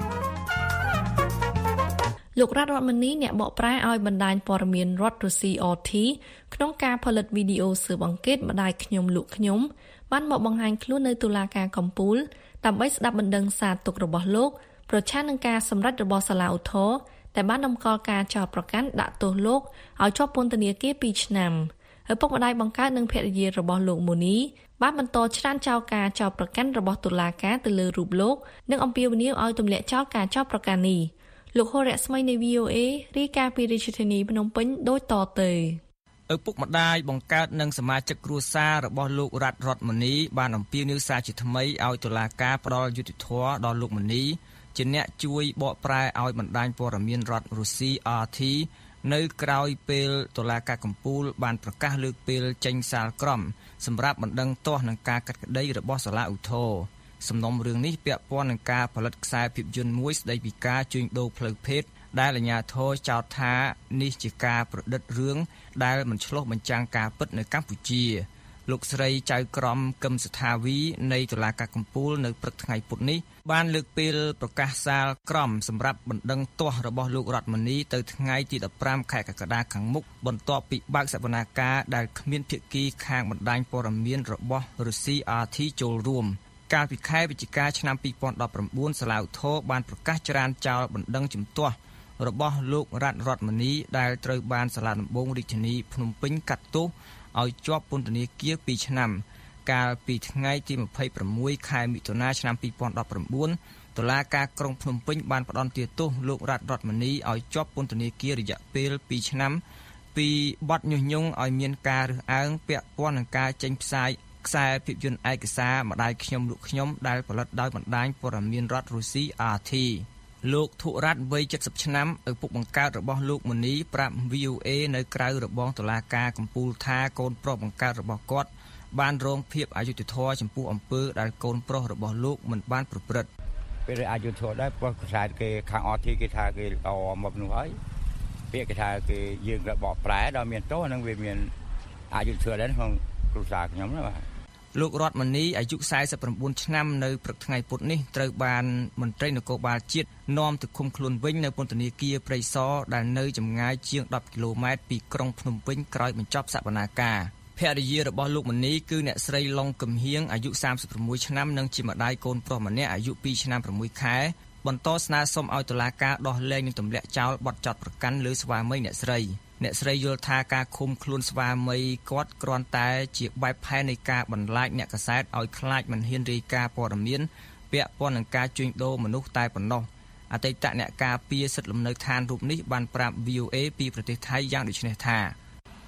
លោករដ្ឋមន្ត្រីអ្នកបកប្រែឲ្យបណ្ដាញព័ត៌មានរដ្ឋរុស្ស៊ី RT ក្នុងការផលិតវីដេអូស៊ើបអង្កេតម្ដាយខ្ញុំលោកខ្ញុំបានមកបង្ហាញខ្លួននៅតុលាការកំពូលដើម្បីស្ដាប់បណ្ដឹងសារទុករបស់លោកប្រឆាំងនឹងការសម្រេចរបស់សាលាឧទ្ធរណ៍តែបានដំកល់ការចោទប្រកាន់ដាក់ទោសលោកឲ្យជាប់ពន្ធនាគារ2ឆ្នាំឪពុកម្ដាយបង្កើតនិងភរិយារបស់លោកមូនីបានបន្តច្រានចោលការចោទប្រកាន់របស់តុលាការទៅលើរូបលោកនិងអំពាវនាវឲ្យទម្លាក់ចោលការចោទប្រកាន់នេះលោកហូរៈស្មីនៃ VOA រាយការណ៍ពីរាជធានីភ្នំពេញដូចតទៅឪពុកម្ដាយបង្កើតនិងសមាជិកគ្រួសាររបស់លោករដ្ឋមន្ត្រីបានអំពាវនាវសារជាថ្មីឲ្យតុលាការផ្ដល់យុត្តិធម៌ដល់លោកមន្ត្រីជាអ្នកជួយបកប្រែឲ្យបណ្ដាញព័ត៌មានរដ្ឋរុស្ស៊ី RT នៅក្រោយពេលតុលាការកំពូលបានប្រកាសលើកពេលចេញសាលក្រមសម្រាប់បណ្ដឹងទាស់នឹងការកាត់ក្តីរបស់សាលាឧទ្ធរណ៍សំណុំរឿងនេះពាក់ព័ន្ធនឹងការផលិតខ្សែភាពយន្តមួយស្ដីពីការជួញដូរផ្លូវភេទដែលអាជ្ញាធរចោទថានេះជាការប្រឌិតរឿងដែលមិនឆ្លុះបញ្ចាំងការពិតនៅកម្ពុជាលោកស្រីចៅក្រមកឹមសថាវីនៃតុលាការកំពូលនៅព្រឹកថ្ងៃពុធនេះបានលើកពេលប្រកាសសាលក្រមសម្រាប់បណ្ដឹងទាស់របស់លោករដ្ឋមន្ត្រីទៅថ្ងៃទី15ខែកក្កដាខាងមុខបន្ទាប់ពីបើកសវនាការដែលគ្មានភាគីខាងបណ្ដាញព័ត៌មានរបស់រុស្ស៊ី RT ចូលរួមកាលពីខែវិច្ឆិកាឆ្នាំ2019សាលាឧទ្ធរណ៍បានប្រកាសច្រានចោលបណ្ដឹងជំទាស់របស់លោករដ្ឋមន្ត្រីដែលត្រូវបានសាលាដំបងរាជធានីភ្នំពេញកាត់ទោសឲ្យជាប់ពន្ធនាគារ2ឆ្នាំកាលពីថ្ងៃទី26ខែមិថុនាឆ្នាំ2019តុលាការក្រុងភ្នំពេញបានផ្តន្ទាទោសលោករដ្ឋមន្ត្រីឲ្យជាប់ពន្ធនាគាររយៈពេល2ឆ្នាំពីបទញុះញង់ឲ្យមានការរើសអើងពាក់ព័ន្ធនឹងការចេញផ្សាយខ្សែភាពយន្តឯកសារម្ដាយខ្ញុំលោកខ្ញុំដែលផលិតដោយបណ្ដាញព័ត៌មានរដ្ឋរុស្ស៊ី RT លោកធុរ៉ាត់វ័យ70ឆ្នាំឪពុកបង្កើតរបស់លោកមនីប្រាប់ VOA នៅក្រៅរបងតុលាការកំពូលថាកូនប្រុសបង្កើតរបស់គាត់បានរងភាពអយុត្តិធម៌ចំពោះអំពើដែលកូនប្រុសរបស់លោកមិនបានប្រព្រឹត្តពេលអយុត្តិធម៌ដែរព្រោះខ្សែគេខាង RT គេថាគេល្អមកនោះហើយពាក្យគេថាគេយើងរបបប្រែដល់មានទោសនឹងវាមានអយុត្តិធម៌ដែរក្នុងគ្រួសារខ្ញុំណាបាទលោករដ្ឋមន្ត្រីអាយុ49ឆ្នាំនៅព្រឹកថ្ងៃពុធនេះត្រូវបានមន្ត្រីនគរបាលជាតិនាំទៅឃុំខ្លួនវិញនៅពន្ធនាគារព្រៃសរដែលនៅចម្ងាយជាង10គីឡូម៉ែត្រពីក្រុងភ្នំពេញក្រោយបញ្ចប់សវនាការភរិយារបស់លោកមនីគឺអ្នកស្រីឡុងកំហៀងអាយុ36ឆ្នាំនិងជាម្ដាយកូនប្រុសម្នាក់អាយុ2ឆ្នាំ6ខែបន្តស្នើសុំឲ្យតុលាការដោះលែងនិងទម្លាក់ចោលបទចោទប្រកាន់លើស្វាមីអ្នកស្រីយល់ថាការឃុំខ្លួនស្វាមីគាត់គ្រាន់តែជាបែបផែននៃការបន្លាចអ្នកកាសែតឲ្យខ្លាចមិនហ៊ានរាយការណ៍ព័ត៌មានពាក់ព័ន្ធនឹងការជួញដូរមនុស្សតែប៉ុណ្ណោះអតីតអ្នកការពារសិទ្ធិលំនៅឋានរូបនេះបានប្រាប់ VOA ពីប្រទេសថៃយ៉ាងដូចនេះថា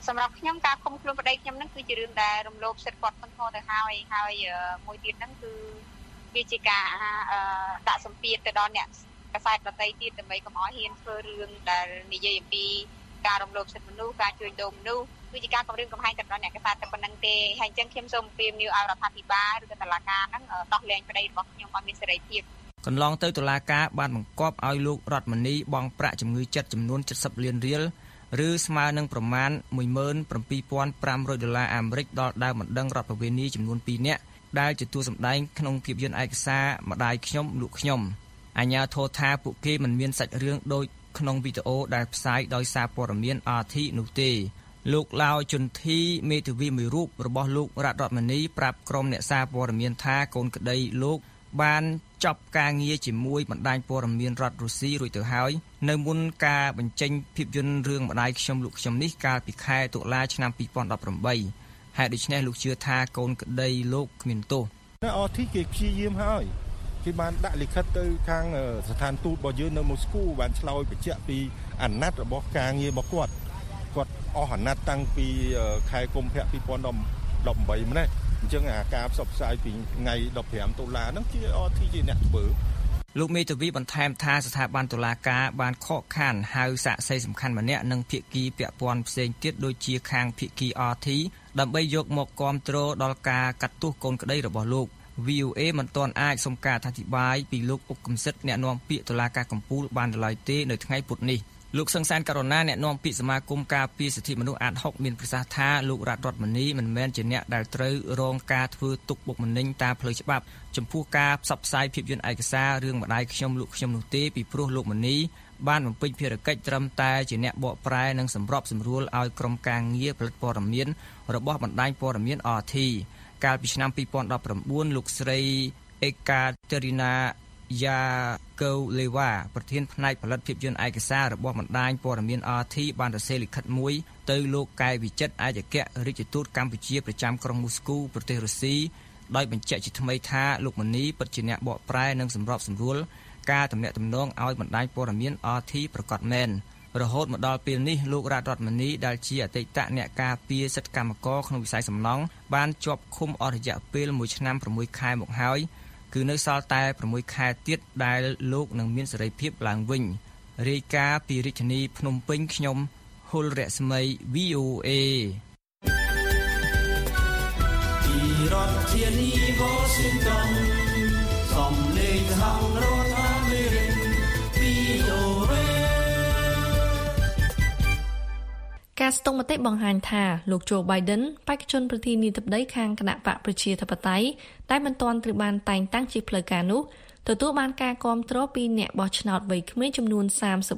សម្រាប់ខ្ញុំការឃុំខ្លួនប្តីខ្ញុំហ្នឹងគឺជារឿងដែលរំលោភសិទ្ធិគាត់ធ្ងន់ធ្ងរទៅហើយមួយទៀតហ្នឹងគឺវាជាការដាក់សម្ពាធទៅដល់អ្នកកសែតដទៃទៀតដើម្បីកុំឲ្យហ៊ានធ្វើរឿងដែលនិយាយអំពីការរំលោភសិទ្ធិមនុស្សការជួញដូរមនុស្សគឺជាការគំរាមកំហែងទៅដល់អ្នកកសែតតែប៉ុណ្្នឹងទេហើយអញ្ចឹងខ្ញុំសូមព្រាមនាវឲ្យរដ្ឋាភិបាលឬក៏តុលាការហ្នឹងដោះលែងប្តីរបស់ខ្ញុំឲ្យមានសេរីភាពកន្លងទៅតុលាការបានបង្គាប់ឲ្យលោករតមនីបង់ប្រាក់ជំងឺចិត្តចំនួន70លានរៀលឬស្មើនឹងប្រមាណ$17,500អាមេរិកដល់ដើមបណ្ដឹងរដ្ឋប្រវេណីចំនួន2នាក់ដែលជាតួសម្ដែងក្នុងភាពយន្តឯកសារម្ដាយខ្ញុំលោកខ្ញុំអាជ្ញាធរថាពួកគេមិនមានសាច់រឿងដូចក្នុងវីដេអូដែលផ្សាយដោយសារព័ត៌មាន RT នោះទេលោកឡាវជុនធីមេធាវីមួយរូបរបស់លោករតមនីប្រាប់ក្រុមអ្នកសារព័ត៌មានថាកូនក្តីលោកបានចប់ការងារជាមួយបណ្ដាញព័ត៌មានរដ្ឋរុស្ស៊ីរួចទៅហើយនៅមុនការបញ្ចេញភាពយន្តរឿងម្ដាយខ្ញុំលោកខ្ញុំនេះកាលពីខែតុលាឆ្នាំ2018ហើយដូច្នេះលោកជឿថាកូនក្តីលោកគ្មានទោសនៅអធិគេព្យាយាមហើយគេបានដាក់លិខិតទៅខាងស្ថានទូតរបស់យើងនៅម៉ូស្គូបានឆ្លើយបញ្ជាក់ពីអាណត្តិរបស់ការងាររបស់គាត់អស់អាណត្តិតាំងពីខែកុម្ភៈ2018ម្លេះអញ្ចឹងការផ្សព្វផ្សាយពីថ្ងៃ15តុលាហ្នឹងជាអធិជាអ្នកធ្វើលោកមេធាវីបន្ថែមថាស្ថាប័នតុលាការបានខកខានហៅសាក្សីសំខាន់ម្នាក់និងភាគីពាក់ព័ន្ធផ្សេងទៀតដូចជាខាងភាគី RT ដើម្បីយកមកគាំទ្រដល់ការកាត់ទោសកូនក្តីរបស់លោក VOA មិនទាន់អាចសុំការអធិប្បាយពីលោកអុកកំសិទ្ធអ្នកនាំពាក្យតុលាការកំពូលបានឡើយទេនៅថ្ងៃពុធនេះលោកសង្សានករណាអ្នកនាំពាក្យសមាគមការពារសិទ្ធិមនុស្សអាត6មានប្រសាសន៍ថាលោករតមនីមិនមែនជាអ្នកដែលត្រូវរងការធ្វើទុកបុកម្នេញតាមផ្លូវច្បាប់ចំពោះការផ្សព្វផ្សាយភាពយន្តឯកសាររឿងម្ដាយខ្ញុំលោកខ្ញុំនោះទេពីព្រោះលោកម្នីបានបំពេញភារកិច្ចត្រឹមតែជាអ្នកបកប្រែនិងសម្របសម្រួលឲ្យក្រុមការងារផលិតព័ត៌មានរបស់បណ្ដាញព័ត៌មាន RT កាលពីឆ្នាំ2019លោកស្រីអេកាតេរីណាយ៉ាកូលេវ៉ាប្រធានផ្នែកផលិតភាពយន្តឯកសាររបស់បណ្ដាញព័ត៌មាន RT បានសរសេរលិខិតមួយទៅលោកកែវិចិត្រឯកអគ្គរដ្ឋទូតកម្ពុជាប្រចាំក្រុងមូស្គូប្រទេសរុស្ស៊ីដោយបញ្ជាក់ជាថ្មីថាលោកមនីពិតជាអ្នកបកប្រែនិងសម្របសម្រួលការទំនាក់ទំនងឲ្យបណ្ដាញព័ត៌មាន RT ប្រកាសមែនរហូតមកដល់ពេលនេះលោករតមនីដែលជាអតីតអ្នកការពារសិទ្ធិកម្មករក្នុងវិស័យសំណង់បានជាប់ឃុំអស់រយៈពេល1ឆ្នាំ6ខែមកហើយគឺនៅសល់តែ6ខែទៀតដែលលោកនឹងមានសេរីភាពឡើងវិញរាយការណ៍ពីរាជធានីភ្នំពេញខ្ញុំហុលរស្មី VOA ពីរដ្ឋធានី Washington សំឡេងសហរដ្ឋអាមេរិក VOA ការស្ទង់មតិបង្ហាញថាលោកโจ Biden បេក្ខជនប្រធានាធិបតីខាងគណៈបកប្រជាធិបតេយ្យដែលមិនទាន់ត្រូវបានតែងតាំងជាផ្លូវការនោះទទួលបានការគាំទ្រពីអ្នកបោះឆ្នោតវ័យក្មេងចំនួន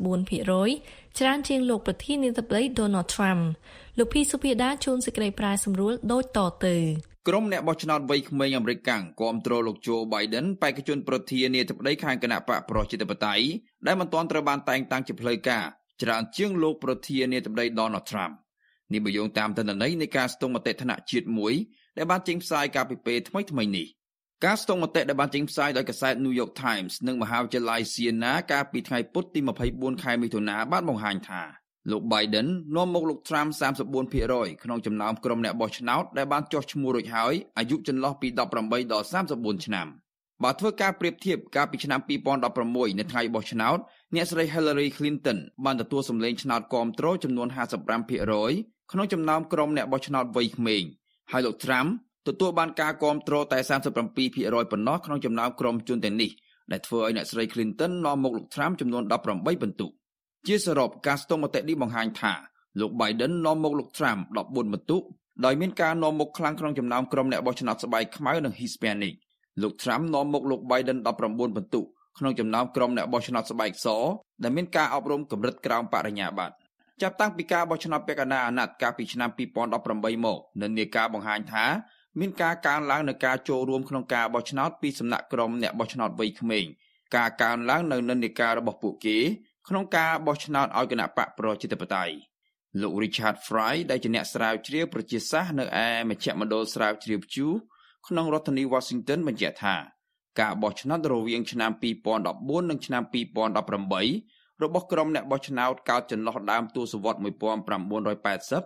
34% ច្រើនជាងលោកប្រធានាធិបតី Donald Trump លោកភីសុភាដាជួនសេចក្តីប្រាសម្រួលដូចតទៅក្រុមអ្នកបោះឆ្នោតវ័យក្មេងអាមេរិកកាំងគាំទ្រលោកโจ Biden បេក្ខជនប្រធានាធិបតីខាងគណៈបកប្រជាធិបតេយ្យដែលមិនទាន់ត្រូវបានតែងតាំងជាផ្លូវការច្រើនជាងលោកប្រធានាធិបតី Donald Trump នេះបើយោងតាមទិន្នន័យនៃការស្ទង់មតិថ្នាក់ជាតិមួយដែលបានចេញផ្សាយកាលពីពេលថ្មីៗនេះការស្ទង់មតិដែលបានចេញផ្សាយដោយកាសែត New York Times និងមហាវិទ្យាល័យ Siena កាលពីថ្ងៃពុធទី24ខែមិថុនាបានបង្ហាញថាលោក Biden នាំមុខលោក Trump 34% ក្នុងចំណោមក្រុមអ្នកបោះឆ្នោតដែលបានចុះឈ្មោះរួចហើយអាយុចន្លោះពី18ដល់34ឆ្នាំបើធ្វើការប្រៀបធៀបកាលពីឆ្នាំ2016នៅថ្ងៃបោះឆ្នោតអ្នកស្រី Hillary Clinton បានទទួលសម្លេងឆ្នោតគាំទ្រចំនួន 55% ក្នុងចំណោមក្រុមអ្នកបោះឆ្នោតវ័យក្មេងហើយលោក Trump ទទួលបានការគាំទ្រតែ 37% ប៉ុណ្ណោះក្នុងចំណោមក្រុមជនទាំងនេះដែលធ្វើឲ្យអ្នកស្រី Clinton នាំមុខលោក Trump ចំនួន18បន្ទុកជាសរុបការស្ទង់មតិនេះបង្ហាញថាលោក Biden នាំមុខលោក Trump 14បន្ទុកដោយមានការនាំមុខខ្លាំងក្នុងចំណោមក្រុមអ្នកបោះឆ្នោតស្បែកខ្មៅនិង Hispanic លោក Trump នាំមុខលោក Biden 19បន្ទុកក្នុងចំណោមក្រុមអ្នកបោះឆ្នោតស្បែកសដែលមានការអប់រំកម្រិតក្រោមបរិញ្ញាបត្រចាប់តាំងពីការបោះឆ្នោតពាក់កណ្ដាលអាណត្តិកាលពីឆ្នាំ2018មកនិន្នាការបង្ហាញថាមានការកើនឡើងនៃការចូលរួមក្នុងការបោះឆ្នោតពីសំណាក់ក្រុមអ្នកបោះឆ្នោតវ័យក្មេងការកើនឡើងនៅនិន្នាការរបស់ពួកគេក្នុងការបោះឆ្នោតឲ្យគណៈបកប្រជាធិបតេយ្យលោក Richard Fry ដែលជាអ្នកស្រាវជ្រាវប្រជាសាស្ត្រនៅឯមជ្ឈមណ្ឌលស្រាវជ្រាវ Pew ក្នុងរដ្ឋធានី Washington បញ្ជាក់ថាការបោះឆ្នោតរវាងឆ្នាំ2014និងឆ្នាំ2018របស់ក្រុមអ្នកបោះឆ្នោតកើតចន្លោះដើមទសវត្សរ៍1980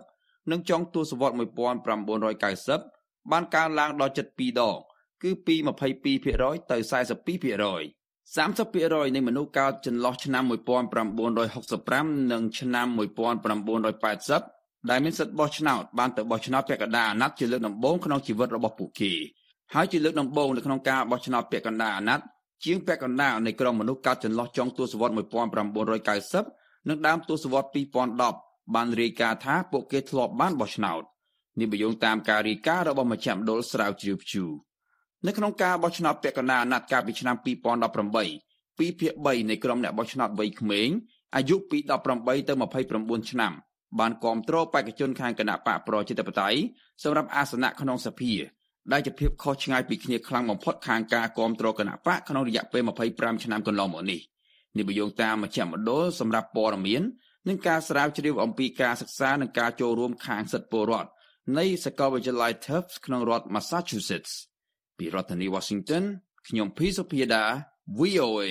និងចុងទសវត្សរ៍ 1990 បានកើនឡើងដល់ជិត2ដងគឺពី 22% ទៅ 42%. 30% នៃមនុស្សកើតចន្លោះឆ្នាំ 1965 និងឆ្នាំ 1980 ដែលមានសិទ្ធិបោះឆ្នោតបានទៅបោះឆ្នោតពាក់កណ្ដាលអាណត្តិជាលើកដំបូងក្នុងជីវិតរបស់ពួកគេហើយជាលើកដំបូងនៅក្នុងការបោះឆ្នោតពាក់កណ្ដាលអាណត្តិជាងពាក់កណ្ដាលនៃក្រុមមនុស្សកើតចន្លោះចុងទសវត្សរ៍ 1990 និងដើមទសវត្សរ៍ 2010 បានរាយការណ៍ថាពួកគេធ្លាប់បានបោះឆ្នោតនេះបញ្យល់តាមការរាយការណ៍របស់មជ្ឈមណ្ឌលស្រាវជ្រាវ Pew នៅក្នុងការបោះឆ្នោតពាក់កណ្ដាលអាណត្តិកាលពីឆ្នាំ 2018 2/3 នៃក្រុមអ្នកបោះឆ្នោតវ័យក្មេងអាយុពី 18 ទៅ 29 ឆ្នាំបានគាំទ្របេក្ខជនខាងគណបក្សប្រជាធិបតេយ្យសម្រាប់អាសនៈក្នុងសភាដែលជាភាពខុសឆ្ងាយពីគ្នាខ្លាំងបំផុតខាងការគាំទ្រគណបក្សក្នុងរយៈពេល 25 ឆ្នាំកន្លងមកនេះបញ្យល់តាមមជ្ឈមណ្ឌលសម្រាប់ព័ត៌មាននិងការស្រាវជ្រាវអំពីការសិក្សានិងការចូលរួមខាងសិទ្ធិពលរដ្ឋនៃសាកលវិទ្យាល័យ Tufts ក្នុងរដ្ឋ Massachusetts ពីរដ្ឋធានី Washington ខ្ញុំភីសុភាដា VOA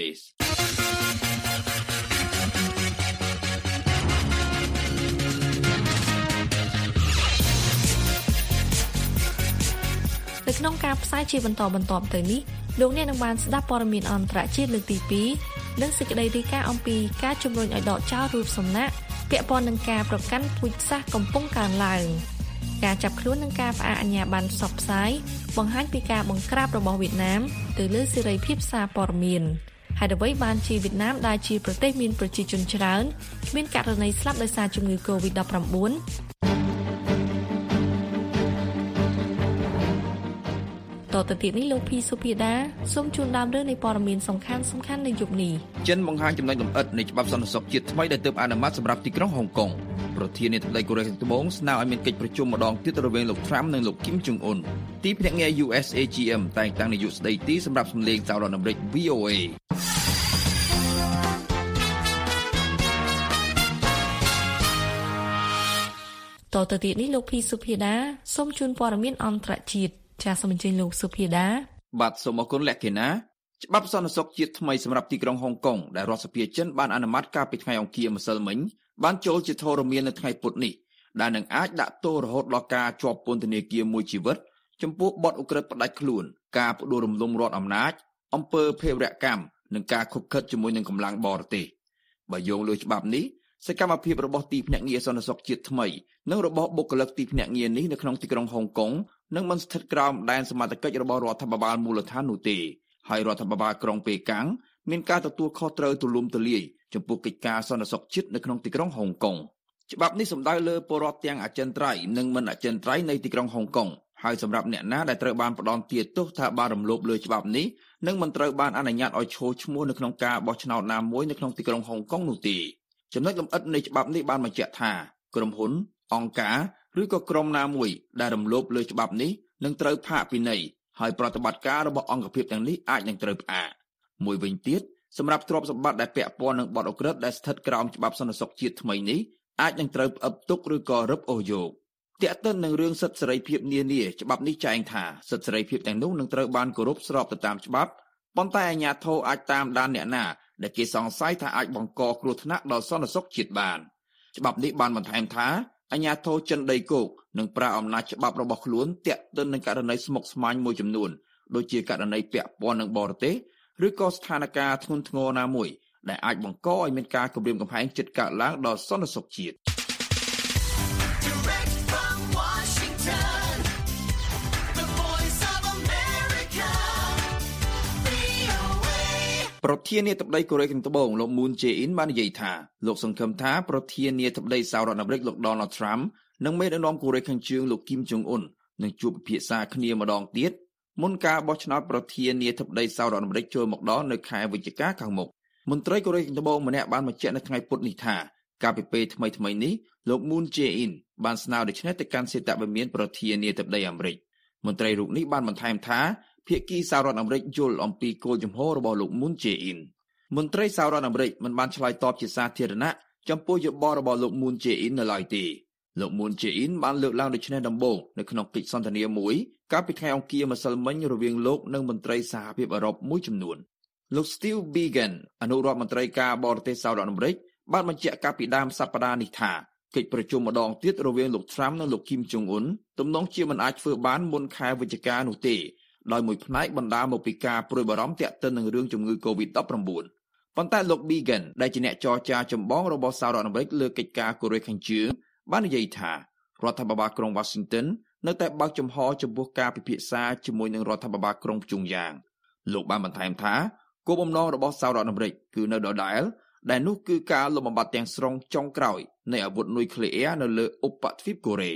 នៅក្នុងការផ្សាយជាបន្តបន្ទាប់ទៅនេះលោកអ្នកនឹងបានស្ដាប់ព័ត៌មានអន្តរជាតិលើកទី2និងសេចក្តីរាយការណ៍អំពីការជំរុញឲ្យដកចោលរូបសំណាកពាក់ព័ន្ធនឹងការប្រកាន់ពូជសាសន៍កំពុងកើនឡើងការចាប់ខ្លួននិងការផ្អាកអាជ្ញាប័ណ្ណផ្សព្វផ្សាយបង្ហាញពីការបង្ក្រាបរបស់វៀតណាមទៅលើសេរីភាពសារព័ត៌មានហើយអ្វីបានជាវៀតណាមដែលជាប្រទេសមានប្រជាជនច្រើនគ្មានករណីស្លាប់ដោយសារជំងឺ COVID-19តទៅទៀតនេះលោកភីសុភាដាសូមជូនដើមរឿងនៃព័ត៌មានសំខាន់ៗនៅយប់នេះចិនបង្ហាញចំណុចលម្អិតនៃច្បាប់សន្តិសុខជាតិថ្មីដែលទើបអនុម័តសម្រាប់ទីក្រុងហុងកុងប្រធានាធិបតីកូរ៉េខាងត្បូងស្នើឲ្យមានកិច្ចប្រជុំម្ដងទៀតរវាងលោក Trump និងលោក Kim Jong Un ទីភ្នាក់ងារ USAGM តែងតាំងនាយកស្ដីទីសម្រាប់សម្លេងសហរដ្ឋអាមេរិក VOA តទៅទៀតនេះលោកភីសុភាដាសូមជូនព័ត៌មានអន្តរជាតិចាសសូមអញ្ជើញលោកសុភាដាបាទសូមអរគុណលក្ខិណាច្បាប់សន្តិសុខជាតិថ្មីសម្រាប់ទីក្រុងហុងកុងដែលរដ្ឋសភាចិនបានអនុម័តកាលពីថ្ងៃអង្គារម្សិលមិញបានចូលជាធរមាននៅថ្ងៃពុធនេះដែលនឹងអាចដាក់ទោសរហូតដល់ការជាប់ពន្ធនាគារមួយជីវិតចំពោះបទឧក្រិដ្ឋផ្ដាច់ខ្លួនការផ្ដួលរំលំរដ្ឋអំណាចអំពើភេរវកម្មនិងការខុបខិតជាមួយនឹងកម្លាំងបរទេសបើយោងលើច្បាប់នេះសកម្មភាពរបស់ទីភ្នាក់ងារសន្តិសុខជាតិថ្មីនិងរបស់បុគ្គលិកទីភ្នាក់ងារនេះនៅក្នុងទីក្រុងហុងកុងនឹងមិនស្ថិតក្រោមដែនសមត្ថកិច្ចរបស់រដ្ឋាភិបាលមូលដ្ឋាននោះទេហើយរដ្ឋាភិបាលក្រុងប៉េកាំងមានការទទួលខុសត្រូវទូលំទូលាយចំពោះកិច្ចការសន្តិសុខជាតិនៅក្នុងទីក្រុងហុងកុងច្បាប់នេះសំដៅលើពលរដ្ឋទាំងអចិន្ត្រៃយ៍និងមិនអចិន្ត្រៃយ៍នៅទីក្រុងហុងកុងហើយសម្រាប់អ្នកណាដែលត្រូវបានផ្ដន្ទាទោសថាបានរំលោភលើច្បាប់នេះនឹងមិនត្រូវបានអនុញ្ញាតឲ្យឈរឈ្មោះនៅក្នុងការបោះឆ្នោតណាមួយនៅក្នុងទីក្រុងហុងកុងនោះទេចំណុចលម្អិតនៃច្បាប់នេះបានបញ្ជាក់ថាក្រុមហ៊ុនអង្គការឬក៏ក្រុមណាមួយដែលរំលោភលើច្បាប់នេះនឹងត្រូវផាកពិន័យហើយប្រតិបត្តិការរបស់អង្គភាពទាំងនេះអាចនឹងត្រូវផ្អាកមួយវិញទៀតសម្រាប់ទ្រព្យសម្បត្តិដែលពាក់ព័ន្ធនឹងបទឧក្រិដ្ឋដែលស្ថិតក្រោមច្បាប់សន្តិសុខជាតិថ្មីនេះអាចនឹងត្រូវផ្អឹបទុកឬក៏រឹបអូសយកទាក់ទិននឹងរឿងសិទ្ធិសេរីភាពនានាច្បាប់នេះចែងថាសិទ្ធិសេរីភាពទាំងនោះនឹងត្រូវបានគោរពស្របទៅតាមច្បាប់ប៉ុន្តែអាជ្ញាធរអាចតាមដានអ្នកណាដែលគេសង្ស័យថាអាចបង្កគ្រោះថ្នាក់ដល់សន្តិសុខជាតិបានច្បាប់នេះបានបន្ថែមថាអាជ្ញាធរចិនដីគោកនឹងប្រើអំណាចច្បាប់របស់ខ្លួនទាក់ទិននឹងករណីស្មុគស្មាញមួយចំនួនដូចជាករណីពាក់ព័ន្ធនឹងបរទេសឬក៏ស្ថានភាពធ្ងន់ធ្ងរណាមួយដែលអាចបង្កឲ្យមានការគំរាមកំហែងជិតកើតឡើងដល់សន្តិសុខជាតិប្រធានាធិបតីកូរ៉េខាងត្បូងលោក Moon Jae-in បាននិយាយថាលោកសង្ឃឹមថាប្រធានាធិបតីសហរដ្ឋអាមេរិកលោក Donald Trump និងមេដឹកនាំកូរ៉េខាងជើងលោក Kim Jong Un នឹងជួបពិភាក្សាគ្នាម្ដងទៀតមុនការបោះឆ្នោតប្រធានាធិបតីសហរដ្ឋអាមេរិកចូលមកដល់នៅខែវិច្ឆិកាខាងមុខមន្ត្រីកូរ៉េខាងត្បូងម្នាក់បានបញ្ជាក់នៅថ្ងៃពុធនេះថាកាលពីពេលថ្មីៗនេះលោក Moon Jae-in បានស្នើដូច្នេះទៅកាន់សេតវិមានប្រធានាធិបតីអាមេរិកមន្ត្រីរូបនេះបានបន្ថែមថាភាគីសហរដ្ឋអាមេរិកយល់អំពីគោលជំហររបស់លោក Moon Jae-in មន្ត្រីសហរដ្ឋអាមេរិកមិនបានឆ្លើយតបជាសាធារណៈចំពោះយោបល់របស់លោក Moon Jae-in នៅឡើយទេលោក Moon Jae-in បានលើកឡើងដូចនេះដំបូងនៅក្នុងកិច្ចសន្ទនាមួយកាលពីថ្ងៃអង្គារម្សិលមិញរវាងលោកនិងមន្ត្រីសហភាពអឺរ៉ុបមួយចំនួនលោក Steve Biegun អនុរដ្ឋមន្ត្រីការបរទេសសហរដ្ឋអាមេរិកបានបញ្ជាក់កាលពីដើមសប្តាហ៍នេះថាកិច្ចប្រជុំម្ដងទៀតរវាងលោកត្រាំនិងលោកគីមចុងអ៊ុនទំនងជាមិនអាចធ្វើបានមុនខែវិច្ឆិកានោះទេដោយមួយផ្នែកបណ្ដាលមកពីការព្រួយបារម្ភទាក់ទិននឹងរឿងជំងឺ COVID-19 ប៉ុន្តែលោក Biegun ដែលជាអ្នកចរចាចម្បងរបស់សហរដ្ឋអាមេរិកលើកិច្ចការកូរ៉េខាងជើងបាននិយាយថារដ្ឋាភិបាលក្រុង Washington នៅតែបើកចំហចំពោះការពិភាក្សាជាមួយនឹងរដ្ឋាភិបាលក្រុងព្យុងយ៉ាងលោកបានបន្ថែមថាគោលបំណងរបស់សហរដ្ឋអាមេរិកគឺនៅដដែលដែលនោះគឺការលុបបំបាត់ទាំងស្រុងចុងក្រោយនៃអាវុធនុយក្លេអ៊ែរនៅលើឧបទ្វីបកូរ៉េ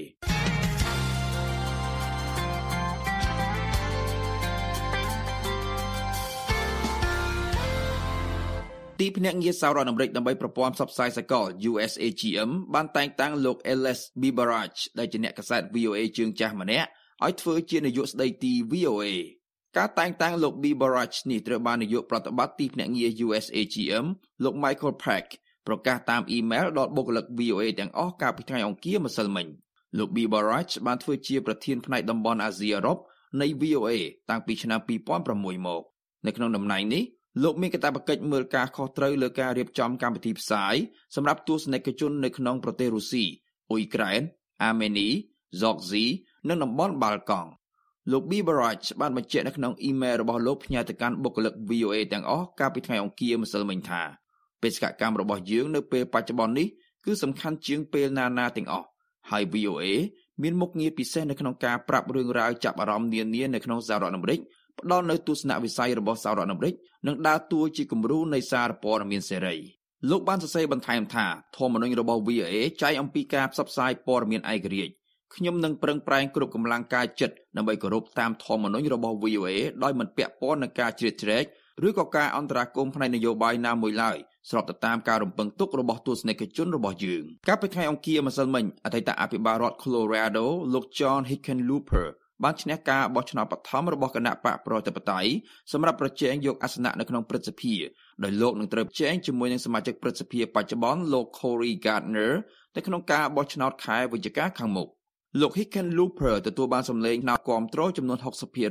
ទីភ្នាក់ងារសហរដ្ឋអាមេរិកដើម្បីប្រព័ន្ធផ្សព្វផ្សាយសកល USAGM បានតែងតាំងលោក Ales Biberach ដែលជាអ្នកកាសែត VOA ជើងចាស់ម្នាក់ឲ្យធ្វើជានាយកស្ដីទី VOA ការតែងតាំងលោក Biberach នេះត្រូវបាននាយកប្រតិបត្តិទីភ្នាក់ងារ USAGM លោក Michael Pack ប្រកាសតាមអ៊ីមែលដល់បុគ្គលិក VOA ទាំងអស់កាលពីថ្ងៃអង្គារម្សិលមិញលោក Biberach បានធ្វើជាប្រធានផ្នែកតំបន់អាស៊ីអឺរ៉ុបនៃ VOA តាំងពីឆ្នាំ2006មកនៅក្នុងតំណែងនេះលោកមានកាតព្វកិច្ចមើលការខុសត្រូវលើការរៀបចំកម្មវិធីផ្សាយសម្រាប់ទស្សនិកជននៅក្នុងប្រទេសរុស្ស៊ី អ៊ុយក្រែន អាមេនី ហ្សកស៊ីនិងតំបន់បាល់កង់លោក Biberach បានបញ្ជាក់នៅក្នុងអ៊ីមែលរបស់លោកផ្ញើទៅកាន់បុគ្គលិក VOA ទាំងអស់កាលពីថ្ងៃអង្គារម្សិលមិញថាបេសកកម្មរបស់យើងនៅពេលបច្ចុប្បន្ននេះគឺសំខាន់ជាងពេលណាទាំងអស់ហើយ VOA មានមុខងារពិសេសនៅក្នុងការប្រាប់រឿងរ៉ាវចាប់អារម្មណ៍នានានៅក្នុងសហរដ្ឋអាមេរិកផ្ដល់នូវទស្សនវិស័យរបស់សហរដ្ឋអាមេរិកនិងដើរតួជាគំរូនៃសារព័ត៌មានសេរីលោកបានសរសេរបន្ថែមថាធម្មនុញ្ញរបស់ VOA ចែកអំពីការផ្សព្វផ្សាយព័ត៌មានឯករាជ្យខ្ញុំនឹងប្រឹងប្រែងគ្រប់កម្លាំងកាយចិត្តដើម្បីគោរពតាមធម្មនុញ្ញរបស់ VOA ដោយមិនពាក់ព័ន្ធនឹងការជ្រៀតជ្រែកឬក៏ការអន្តរាគមន៍ផ្នែកនយោបាយណាមួយឡើយស្របទៅតាមការរំពឹងទុករបស់ទស្សនិកជនរបស់យើងកាលពីថ្ងៃអង្គារម្សិលមិញអតីតអភិបាលរដ្ឋ Colorado លោក John Hickenlooper បានឈ្នះការបោះឆ្នោតបឋមរបស់គណៈបកប្រជាធិបតេយ្យសម្រាប់ប្រជែងយកអាសនៈនៅក្នុងព្រឹទ្ធសភាដោយលោកនឹងត្រូវប្រជែងជាមួយនឹងសមាជិកព្រឹទ្ធសភាបច្ចុប្បន្នលោក Cory Gardner នៅក្នុងការបោះឆ្នោតខែវិច្ឆិកាខាងមុខលោក Hickenlooper ទទួលបានសម្លេងអ្នកគាំទ្រចំនួន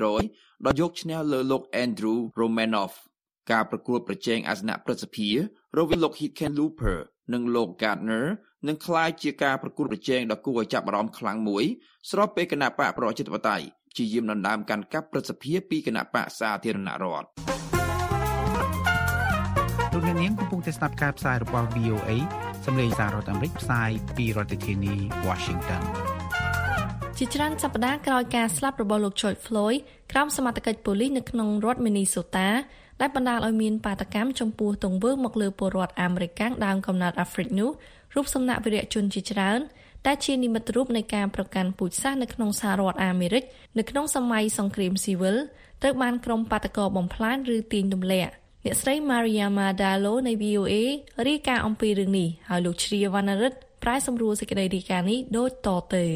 60% ដោយយកឈ្នះលើលោក Andrew Romanoff ការប្រកួតប្រជែងអាសនៈព្រឹទ្ធសភារវាងលោក Hickenlooper និងលោក Gardner នឹងក្លាយជាការប្រកួតប្រជែងដ៏គួរឲ្យចាប់អារម្មណ៍ខ្លាំងមួយស្របពេលគណៈបកប្រជាធិបតេយ្យព្យាយាមដណ្ដើមកាន់កាប់ព្រឹទ្ធសភាពីគណៈបកសាធារណរដ្ឋលោកអ្នកនាងកំពុងតែស្ដាប់ការផ្សាយរបស់ VOA សម្លេងសាររដ្ឋអាមេរិកផ្សាយពីរដ្ឋធានី Washington ជាច្រើនសប្តាហ៍ក្រោយការស្លាប់របស់លោក George Floyd ក្រោមសមត្ថកិច្ចប៉ូលីសនៅក្នុងរដ្ឋ Minnesota ដែលបណ្ដាលឲ្យមានបាតកម្មចំពោះទង្វើមកលើពលរដ្ឋអាមេរិកដើមកំណើតអាហ្វ្រិកនោះរូបសំណាកវីរៈជនជាច្រើនដែលជានិមិត្តរូបនៃការប្រកាន់ពូជសាសន៍នៅក្នុងសហរដ្ឋអាមេរិកនៅក្នុងសម័យសង្គ្រាមស៊ីវិលត្រូវបានក្រុមបាតកោបំផ្លាញឬទាញទម្លាក់អ្នកស្រី Mariama Diallo នៃ VOA រាយការណ៍អំពីរឿងនេះហើយលោកជ្រាវណ្ណរិទ្ធប្រែសម្រួលសេចក្តីរាយការណ៍នេះដូចតទៅ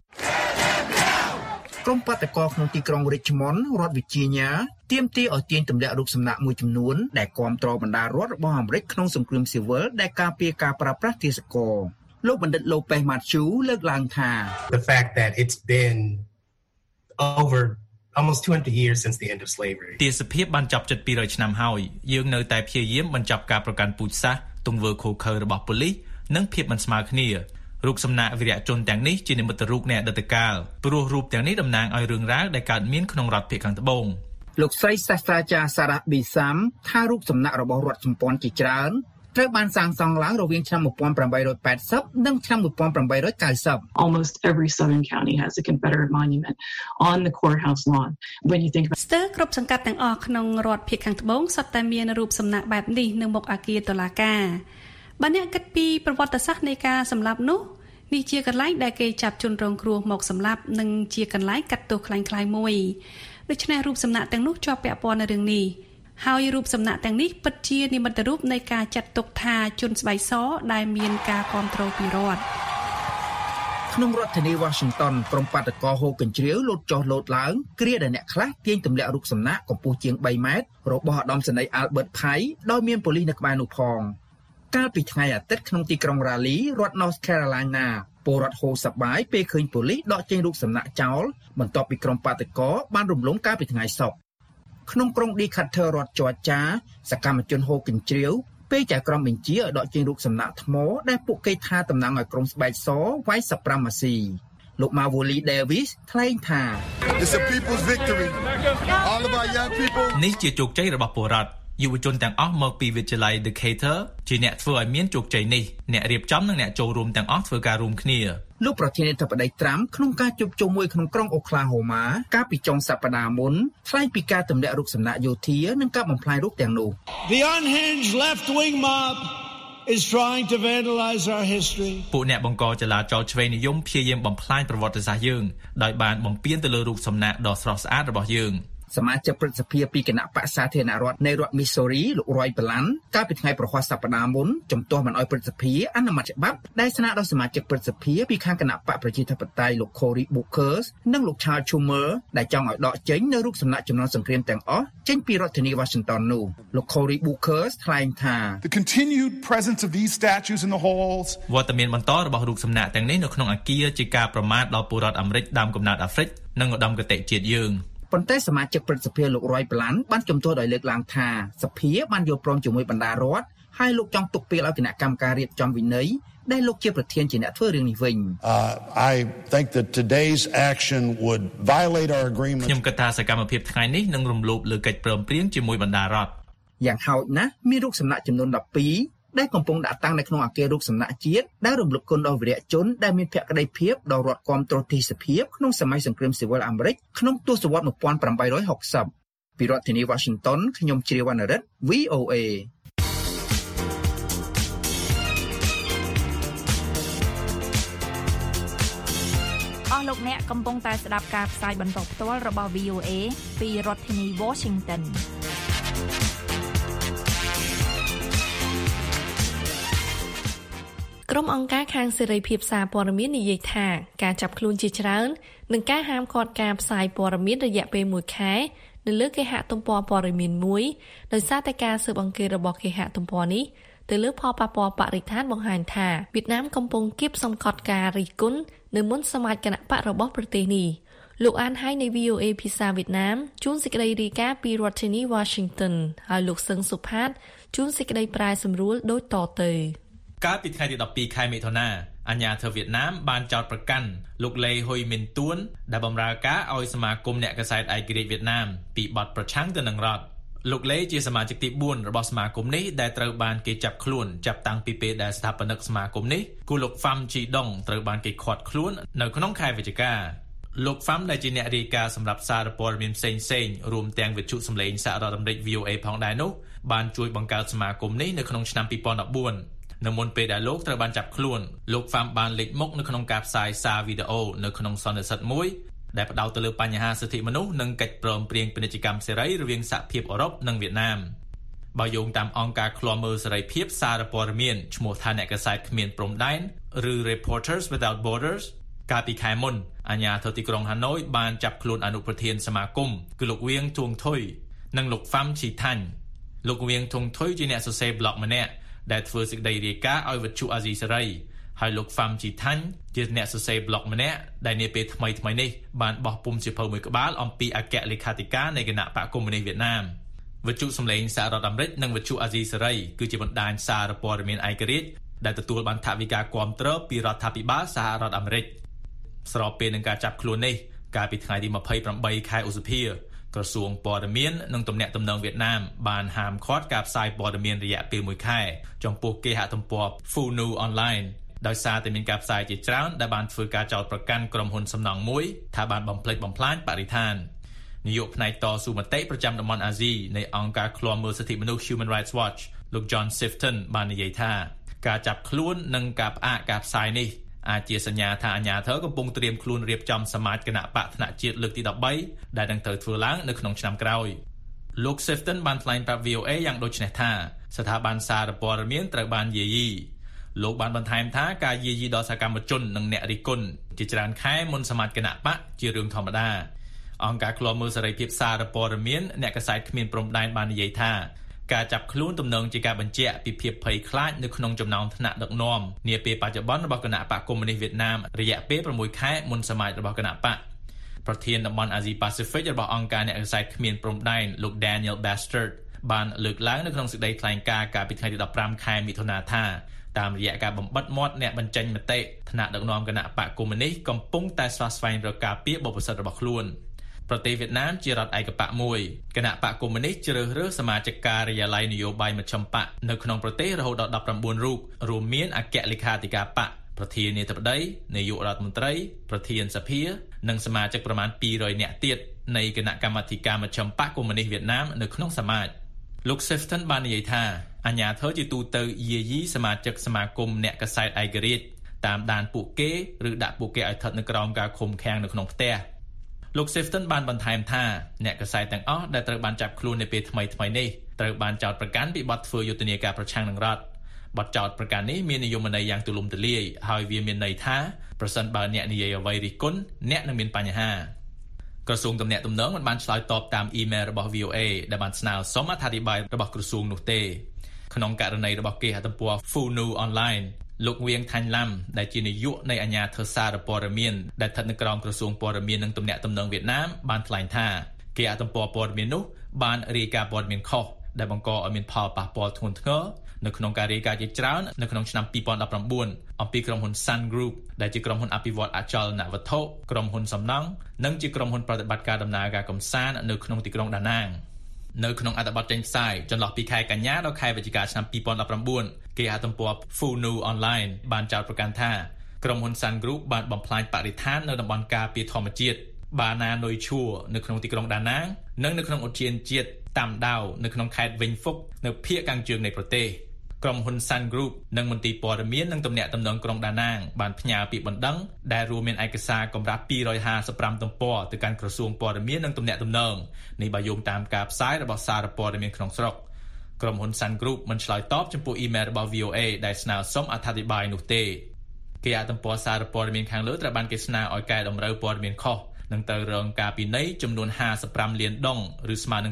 ក្រុមបាតកោក្នុងទីក្រុង Richmond រដ្ឋ Virginia ទាមទារឲ្យទាញទម្លាក់រូបសំណាកមួយចំនួនដែលគាំទ្របណ្ដារដ្ឋរបស់អាមេរិកក្នុងសង្គ្រាមស៊ីវិលដែលការពារការប្រើប្រាស់ទាសករលោកបណ្ឌិត Lopez Matthew លើកឡើងថា The fact that it's been over almost 200 years since the end of slavery ទាសភាពបានចាប់ជិត200ឆ្នាំហើយយើងនៅតែព្យាយាមបញ្ចប់ការប្រកាន់ពូជសាសន៍ទង្វើឃោរឃៅរបស់ប៉ូលីសនិងភាពមិនស្មើគ្នារូបសំណាកវីរៈជនទាំងនេះជានិមិត្តរូបនៃអតីតកាលព្រោះរូបទាំងនេះតំណាងឲ្យរឿងរ៉ាវដែលកើតមានក្នុងរដ្ឋភាគខាងត្បូងលោកស្រីសាស្ត្រាចារ្យ Sarah Bissam ថារូបសំណាករបស់រដ្ឋសម្ព័ន្ធជាច្រើនត្រូវបានសាងសង់ឡើងរវាងឆ្នាំ1880និងឆ្នាំ1890 Almost every southern county has a Confederate monument on the courthouse lawn. When you think about ស្ទើរគ្រប់សង្កាត់ទាំងអស់ក្នុងរដ្ឋភាគខាងត្បូងសុទ្ធតែមានរូបសំណាកបែបនេះនៅមុខអគារតុលាការបើអ្នកគិតពីប្រវត្តិសាស្ត្រនៃការសម្លាប់នោះនេះជាកន្លែងដែលគេចាប់ជនរងគ្រោះមកសម្លាប់និងជាកន្លែងកាត់ទោសคล้ายៗមួយដូច្នេះរូបសំណាកទាំងនោះជាប់ពាក់ព័ន្ធនឹងរឿងនេះហើយរូបសំណាកទាំងនេះពិតជានិមិត្តរូបនៃការចាត់ទុកថាជនស្បែកសដែលមានការគ្រប់គ្រងពីរដ្ឋក្នុងរដ្ឋធានី Washington ក្រុមបាតកោហូរកញ្ជ្រៀវលោតចុះលោតឡើងគ្រាដែលអ្នកខ្លះទាញទម្លាក់រូបសំណាកកម្ពស់ជាង3ម៉ែត្ររបស់ឧត្តមសេនីយ៍ Albert Pai ដោយមានប៉ូលីសនៅក្បែរនោះផងកាលពីថ្ងៃអាទិត្យក្នុងទីក្រុង Raleigh រដ្ឋ North Carolina ពលរដ្ឋហូរសប្បាយពេលឃើញប៉ូលីសដកចេញរូបសំណាកចោលបន្ទាប់ពីក្រុមបាតកោបានរំលំកាលពីថ្ងៃសុក្រក្នុងក្រុង Decatur រដ្ឋ Georgia សកម្មជនហូរកញ្ជ្រៀវពេលចៅក្រមបញ្ជាឲ្យដកចេញរូបសំណាកថ្មដែលពួកគេថាតំណាងឲ្យក្រុមស្បែកសវាយ supremacy លោក Mawuli Davis ថ្លែងថា It's a people's victory. All of our young people នេះជាជោគជ័យរបស់ពលរដ្ឋយុវជនទាំងអស់មកពីវិទ្យាល័យ Decatur ជាអ្នកធ្វើឲ្យមានជោគជ័យនេះអ្នករៀបចំនិងអ្នកចូលរួមទាំងអស់ធ្វើការរួមគ្នាលោកប្រធានាធិបតីត្រាំក្នុងការជួបជុំមួយក្នុងក្រុងអូក្លាហូម៉ាកាលពីចុងសប្តាហ៍មុនថ្លែងពីការទម្លាក់រូបសំណាកយោធានិងការបំផ្លាញរូបទាំងនោះ The unhinged left-wing mob is trying to vandalize our history ពួកអ្នកបង្កចលាចលឆ្វេងនិយមព្យាយាមបំផ្លាញប្រវត្តិសាស្ត្រយើងដោយបានបំពានទៅលើរូបសំណាកដ៏ស្រស់ស្អាតរបស់យើងសមាជិកព្រឹទ្ធសភាពីគណៈបក្សសាធារណរដ្ឋនៃរដ្ឋ Missouri លោក Roy Blunt កាលពីថ្ងៃប្រហ័សសប្តាហ៍មុនជំទាស់មិនអោយព្រឹទ្ធសភាអនុម័តច្បាប់ដែលស្នើដល់សមាជិកព្រឹទ្ធសភាពីខាងគណៈបកប្រជាធិបតេយ្យលោក Cory Booker និងលោក Charles Schumer ដែលចង់ឲ្យដកចេញនៅរូបសំណាកចំនួនសង្គ្រាមទាំងអស់ចេញពីរដ្ឋធានី Washington នោះលោក Cory Booker ថ្លែងថា The continued presence of these statues in the halls វត្តមានបន្តរបស់រូបសំណាកទាំងនេះនៅក្នុងអគារជាការប្រមាថដល់ពលរដ្ឋអាមេរិកដើមកំណើតអាហ្វ្រិកនិងឧត្តមគតិជាតិយើងប៉ុន្តែសមាជិកព្រឹទ្ធសភាលោក Roy Blunt បានជំទាស់ដោយលើកឡើងថាសភាបានយល់ព្រមជាមួយបណ្ដារដ្ឋហើយលោកចង់ទុកពេលឲ្យគណៈកម្មការរៀបចំវិន័យដែលលោកជាប្រធានជាអ្នកធ្វើរឿងនេះវិញ I think that today's action would violate our agreement ខ្ញុំគិតថាសកម្មភាពថ្ងៃនេះនឹងរំលោភលើកិច្ចព្រមព្រៀងជាមួយបណ្ដារដ្ឋយ៉ាងហោចណាស់មានរូបសំណាកចំនួន12ដែលកំពុងដាក់តាំងនៅក្នុងអគាររូបសំណាកជាតិដែលរំលឹកគុណដល់វីរៈជនដែលមានភក្តីភាពដល់រដ្ឋគាំទ្រទីសភាពក្នុងសម័យសង្គ្រាមស៊ីវិលអាមេរិកក្នុងទសវត្សរ៍1860ពីរដ្ឋធានី Washington ខ្ញុំជ្រាវវណ្ណរិទ្ធ VOA អស់លោកអ្នកកំពុងតែស្ដាប់ការផ្សាយបន្តផ្ទាល់របស់ VOA ពីរដ្ឋធានី Washington ក្រុមអង្គការខាងសេរីភាពសារព័ត៌មាននិយាយថាការចាប់ខ្លួនជាច្រើននិងការហាមឃាត់ការផ្សាយព័ត៌មានរយៈពេល1ខែនៅលើគេហទំព័រព័ត៌មានមួយដោយសារតែការស៊ើបអង្កេតរបស់គេហទំព័រនេះទៅលើផលប៉ះពាល់បរិស្ថានបង្ហាញថាវៀតណាមកំពុងគៀបសង្កត់ការរិះគន់នៅមុនសមាជគណៈបករបស់ប្រទេសនេះលោកអានហៃនៃ VOA ភាសាវៀតណាមជួនសេចក្តីរាយការណ៍ពីរដ្ឋធានី Washington ហើយលោកសឹងសុផាតជួនសេចក្តីប្រែសម្រួលដូចតទៅកាលពីថ្ងៃទី12ខែមិថុនាអាជ្ញាធរវៀតណាមបានចោទប្រកាន់លោកលេហ៊ុយមីនទួនដែលបម្រើការឲ្យសមាគមអ្នកកាសែតឯករាជ្យវៀតណាមពីបទប្រឆាំងទៅនឹងរដ្ឋលោកលេជាសមាជិកទី4របស់សមាគមនេះដែលត្រូវបានគេចាប់ខ្លួនចាប់តាំងពីពេលដែលស្ថាបនិកសមាគមនេះគឺលោកហ្វាំជីដុងត្រូវបានគេឃាត់ខ្លួននៅក្នុងខែវិច្ឆិកាលោកហ្វាំដែលជាអ្នករាយការណ៍សម្រាប់សារព័ត៌មានផ្សេងៗរួមទាំងវិទ្យុសម្លេងសហរដ្ឋអាមេរិក VOA ផងដែរនោះបានជួយបង្កើតសមាគមនេះនៅក្នុងឆ្នាំ2014នៅមុនពេលដែលលោកត្រូវបានចាប់ខ្លួនលោកហ្វាំបានលេចមុខនៅក្នុងការផ្សាយសារវីដេអូនៅក្នុងសន្និសីទមួយដែលផ្ដោតទៅលើបញ្ហាសិទ្ធិមនុស្សនិងកិច្ចព្រមព្រៀងពាណិជ្ជកម្មសេរីរវាងសហភាពអឺរ៉ុបនិងវៀតណាមបើយោងតាមអង្គការឃ្លាំមើលសេរីភាពសារព័ត៌មានឈ្មោះថាអ្នកកាសែតគ្មានព្រំដែនឬ Reporters Without Borders កាលពីខែមុនអាជ្ញាធរទីក្រុងហាណូយបានចាប់ខ្លួនអនុប្រធានសមាគមគឺលោកវៀងធួងថុយនិងលោកហ្វាំឈីថាញ់លោកវៀងធួងថុយជាអ្នកសរសេរប្លុកម្នាក់ដែលធ្វើសេចក្តីរាយការណ៍ឲ្យវិទ្យុអាស៊ីសេរីហើយលោកហ្វាំជីថាញ់ជាអ្នកសរសេរប្លុកម្នាក់ដែលនាពេលថ្មីៗនេះបានបោះពុម្ពសៀវភៅមួយក្បាលអំពីអគ្គលេខាធិការនៃគណៈបកកុម្មុយនីសវៀតណាមវិទ្យុសម្លេងសហរដ្ឋអាមេរិកនិងវិទ្យុអាស៊ីសេរីគឺជាបណ្ដាញសារព័ត៌មានឯករាជ្យដែលទទួលបានថវិកាគាំទ្រពីរដ្ឋាភិបាលសហរដ្ឋអាមេរិកស្របពេលនឹងការចាប់ខ្លួននេះកាលពីថ្ងៃទី28ខែឧសភាក្រសួងព័ត៌មាននិងទំនាក់ទំនងវៀតណាមបានហាមឃាត់ការផ្សាយព័ត៌មានរយៈពេល1ខែចំពោះគេហទំព័រ Phu Nu Online ដោយសារតែមានការផ្សាយជាច្រើនដែលបានធ្វើការចោទប្រកាន់ក្រុមហ៊ុនសំណង់មួយថាបានបំផ្លិចបំផ្លាញបរិស្ថាននាយកផ្នែកតស៊ូមតិប្រចាំតំបន់អាស៊ីនៃអង្គការឃ្លាំមើលសិទ្ធិមនុស្ស Human Rights Watch លោក John Sifton បាននិយាយថាការចាប់ខ្លួននិងការផ្អាកការផ្សាយនេះអាចជាសញ្ញាថាអាជ្ញាធរកំពុងត្រៀមខ្លួនរៀបចំសមាជគណៈបកថ្នាក់ជាតិលើកទី13ដែលនឹងត្រូវធ្វើឡើងនៅក្នុងឆ្នាំក្រោយលោក Sifton បានថ្លែងប្រាប់ VOA យ៉ាងដូចនេះថាស្ថាប័នសារព័ត៌មានត្រូវបានយាយីលោកបានបន្ថែមថាការយាយីដល់សកម្មជននិងអ្នករិះគន់ជាច្រើនខែមុនសមាជគណៈបកជារឿងធម្មតាអង្គការឃ្លាំមើលសេរីភាពសារព័ត៌មានអ្នកកាសែតគ្មានព្រំដែនបាននិយាយថាការចាប់ខ្លួនទំនងជាការបញ្ជាក់ពីភាពភ័យខ្លាចនៅក្នុងចំណោមថ្នាក់ដឹកនាំនាពេលបច្ចុប្បន្នរបស់គណៈបកកុម្មុយនីសវៀតណាមរយៈពេល6ខែមុនសមាជរបស់គណៈបកប្រធានតំបន់អាស៊ីប៉ាស៊ីហ្វិករបស់អង្គការអ្នកកាសែតគ្មានព្រំដែនលោក Daniel Bastard បានលើកឡើងនៅក្នុងសេចក្តីថ្លែងការណ៍កាលពីថ្ងៃទី15ខែមិថុនាថាតាមរយៈការបំបិទមាត់អ្នកបញ្ចេញមតិថ្នាក់ដឹកនាំគណៈបកកុម្មុយនីសកំពុងតែស្វាស្វែងរកការពារបបិសិទ្ធរបស់ខ្លួនប្រទេសវៀតណាមជារដ្ឋឯកបកមួយគណៈបកកុម្មុយនីសជ្រើសរើសសមាជិកការិយាល័យនយោបាយមជ្ឈិមបកនៅក្នុងប្រទេសរហូតដល់19រូបរួមមានអគ្គលេខាធិការបកប្រធានាធិបតីនាយករដ្ឋមន្ត្រីប្រធានសភានិងសមាជិកប្រមាណ200នាក់ទៀតនៃគណៈកម្មាធិការមជ្ឈិមបកកុម្មុយនីសវៀតណាមនៅក្នុងសមាជលោក Sefton បាននិយាយថាអាញាធរជាទូទៅយាយីសមាជិកសមាគមអ្នកកាសែតឯករាជ្យតាមដានពួកគេឬដាក់ពួកគេឲ្យស្ថិតនៅក្រោមការឃុំឃាំងនៅក្នុងផ្ទះលោក Sefton បានបន្ថែមថាអ្នកកាសែតទាំងអស់ដែលត្រូវបានចាប់ខ្លួននៅពេលថ្មីៗនេះត្រូវបានចោទប្រកាន់ពីបទធ្វើយុទ្ធនាការប្រឆាំងនឹងរដ្ឋបទចោទប្រកាន់នេះមាននិយមន័យយ៉ាងទូលំទូលាយហើយវាមានន័យថាប្រសិនបើអ្នកនិយាយអ្វីរិះគន់អ្នកនឹងមានបញ្ហាក្រសួងទំនាក់ទំនងមិនបានឆ្លើយតបតាមអ៊ីមែលរបស់ VOA ដែលបានស្នើសុំអត្ថាធិប្បាយរបស់ក្រសួងនោះទេក្នុងករណីរបស់គេហទំព័រ Funu Online លោកវៀងថាញ់ឡាំដែលជានាយកនៃអាជ្ញាធរសារព័ត៌មានដែលស្ថិតនៅក្រោមក្រសួងព័ត៌មាននិងទំនាក់ទំនងវៀតណាមបានថ្លែងថាគេហទំព័រព័ត៌មាននោះបានរាយការណ៍ព័ត៌មានខុសដែលបង្កឲ្យមានផលប៉ះពាល់ធ្ងន់ធ្ងរនៅក្នុងការរាយការណ៍ជាច្រើននៅក្នុងឆ្នាំ2019អំពីក្រុមហ៊ុន Sun Group ដែលជាក្រុមហ៊ុនអភិវឌ្ឍអចលនវត្ថុក្រុមហ៊ុនសំណង់និងជាក្រុមហ៊ុនប្រតិបត្តិការដំណើរការកំសាន្តនៅក្នុងទីក្រុងដាណាងនៅក្នុងអត្ថបទចេញផ្សាយចន្លោះពីខែកញ្ញាដល់ខែវិច្ឆិកាឆ្នាំ2019គេហទំព័រ Funu Online បានចោទប្រកាន់ថាក្រុមហ៊ុន Sun Group បានបំផ្លាញបរិស្ថាននៅតំបន់ការពារធម្មជាតិបាណានុយឈួរនៅក្នុងទីក្រុងដាណាងនិងនៅក្នុងឧទ្យានជាតិតាមដាវនៅក្នុងខេត្តវិញហ្វុកនៅភាគខាងជើងនៃប្រទេសក្រុមហ៊ុន Sun Group និងមន្ទីរព័ត៌មាននិងទំនាក់ទំនងក្រុងដាណាងបានផ្ញើពាក្យបណ្ដឹងដែលរួមមានឯកសារកម្រាស់255ទំព័រទៅកាន់ក្រសួងព័ត៌មាននិងទំនាក់ទំនងនេះបើយោងតាមការផ្សាយរបស់សារព័ត៌មានក្នុងស្រុកក្រុមហ៊ុន Sun Group មិនឆ្លើយតបចំពោះអ៊ីមែលរបស់ VOA ដែលស្នើសុំអត្ថាធិប្បាយនោះទេគេហទំព័រសារព័ត៌មានខាងលើត្រូវបានគេស្នើឲ្យកែតម្រូវព័ត៌មានខុសនឹងត្រូវរងការពិន័យចំនួន55លានដុងឬស្មើនឹង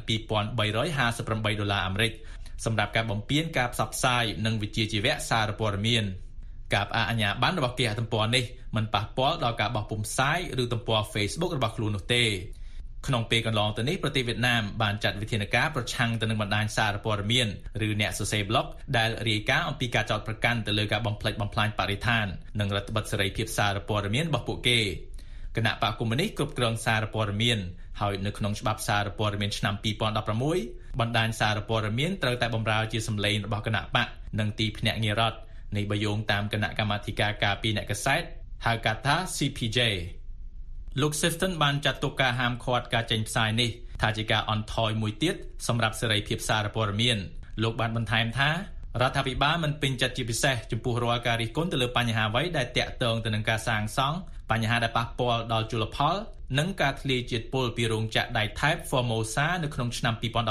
$2358អាមេរិកសម្រាប់ការបំពានការផ្សព្វផ្សាយនិងវិជ្ជាជីវៈសារព័ត៌មានការផ្អាកអាជ្ញាប័ណ្ណរបស់គេហទំព័រនេះមិនប៉ះពាល់ដល់ការបោះពុម្ពផ្សាយឬទំព័រ Facebook របស់ខ្លួននោះទេក្នុងពេលកន្លងទៅនេះប្រទេសវៀតណាមបានចាត់វិធានការប្រឆាំងទៅនឹងបណ្ដាញសារព័ត៌មានឬអ្នកសរសេរ blog ដែលរាយការណ៍អំពីការចោទប្រកាន់ទៅលើការបំផ្លិចបំផ្លាញបរិស្ថាននិងរដ្ឋបិទសេរីភាពសារព័ត៌មានរបស់ពួកគេគណៈបកកុម្មុយនីសគ្រប់គ្រងសារព័ត៌មានហើយនៅក្នុងច្បាប់សារព័ត៌មានឆ្នាំ2016បណ្ដាញសារព័ត៌មានត្រូវតែបម្រើជាសម្លេងរបស់គណៈបកនិងទីភ្នាក់ងាររដ្ឋនៃបយោងតាមគណៈកម្មាធិការការពារអ្នកកាសែតហៅកាត់ថា CPJ លោក Sefton បានចាត់ទុកការហាមឃាត់ការចេញផ្សាយនេះថាជាការអន់ថយមួយទៀតសម្រាប់សេរីភាពសារព័ត៌មានលោកបានបន្ថែមថារដ្ឋាភិបាលមិនពេញចិត្តជាពិសេសចំពោះរាល់ការរិះគន់ទៅលើបញ្ហាអ្វីដែលតាក់ទងទៅនឹងការសាងសង់បញ្ហាដែលប៉ះពាល់ដល់ជលផលនិងការធ្លាយជាតិពុលពីរោងចក្រដែកថែប Formosa នៅក្នុងឆ្នាំ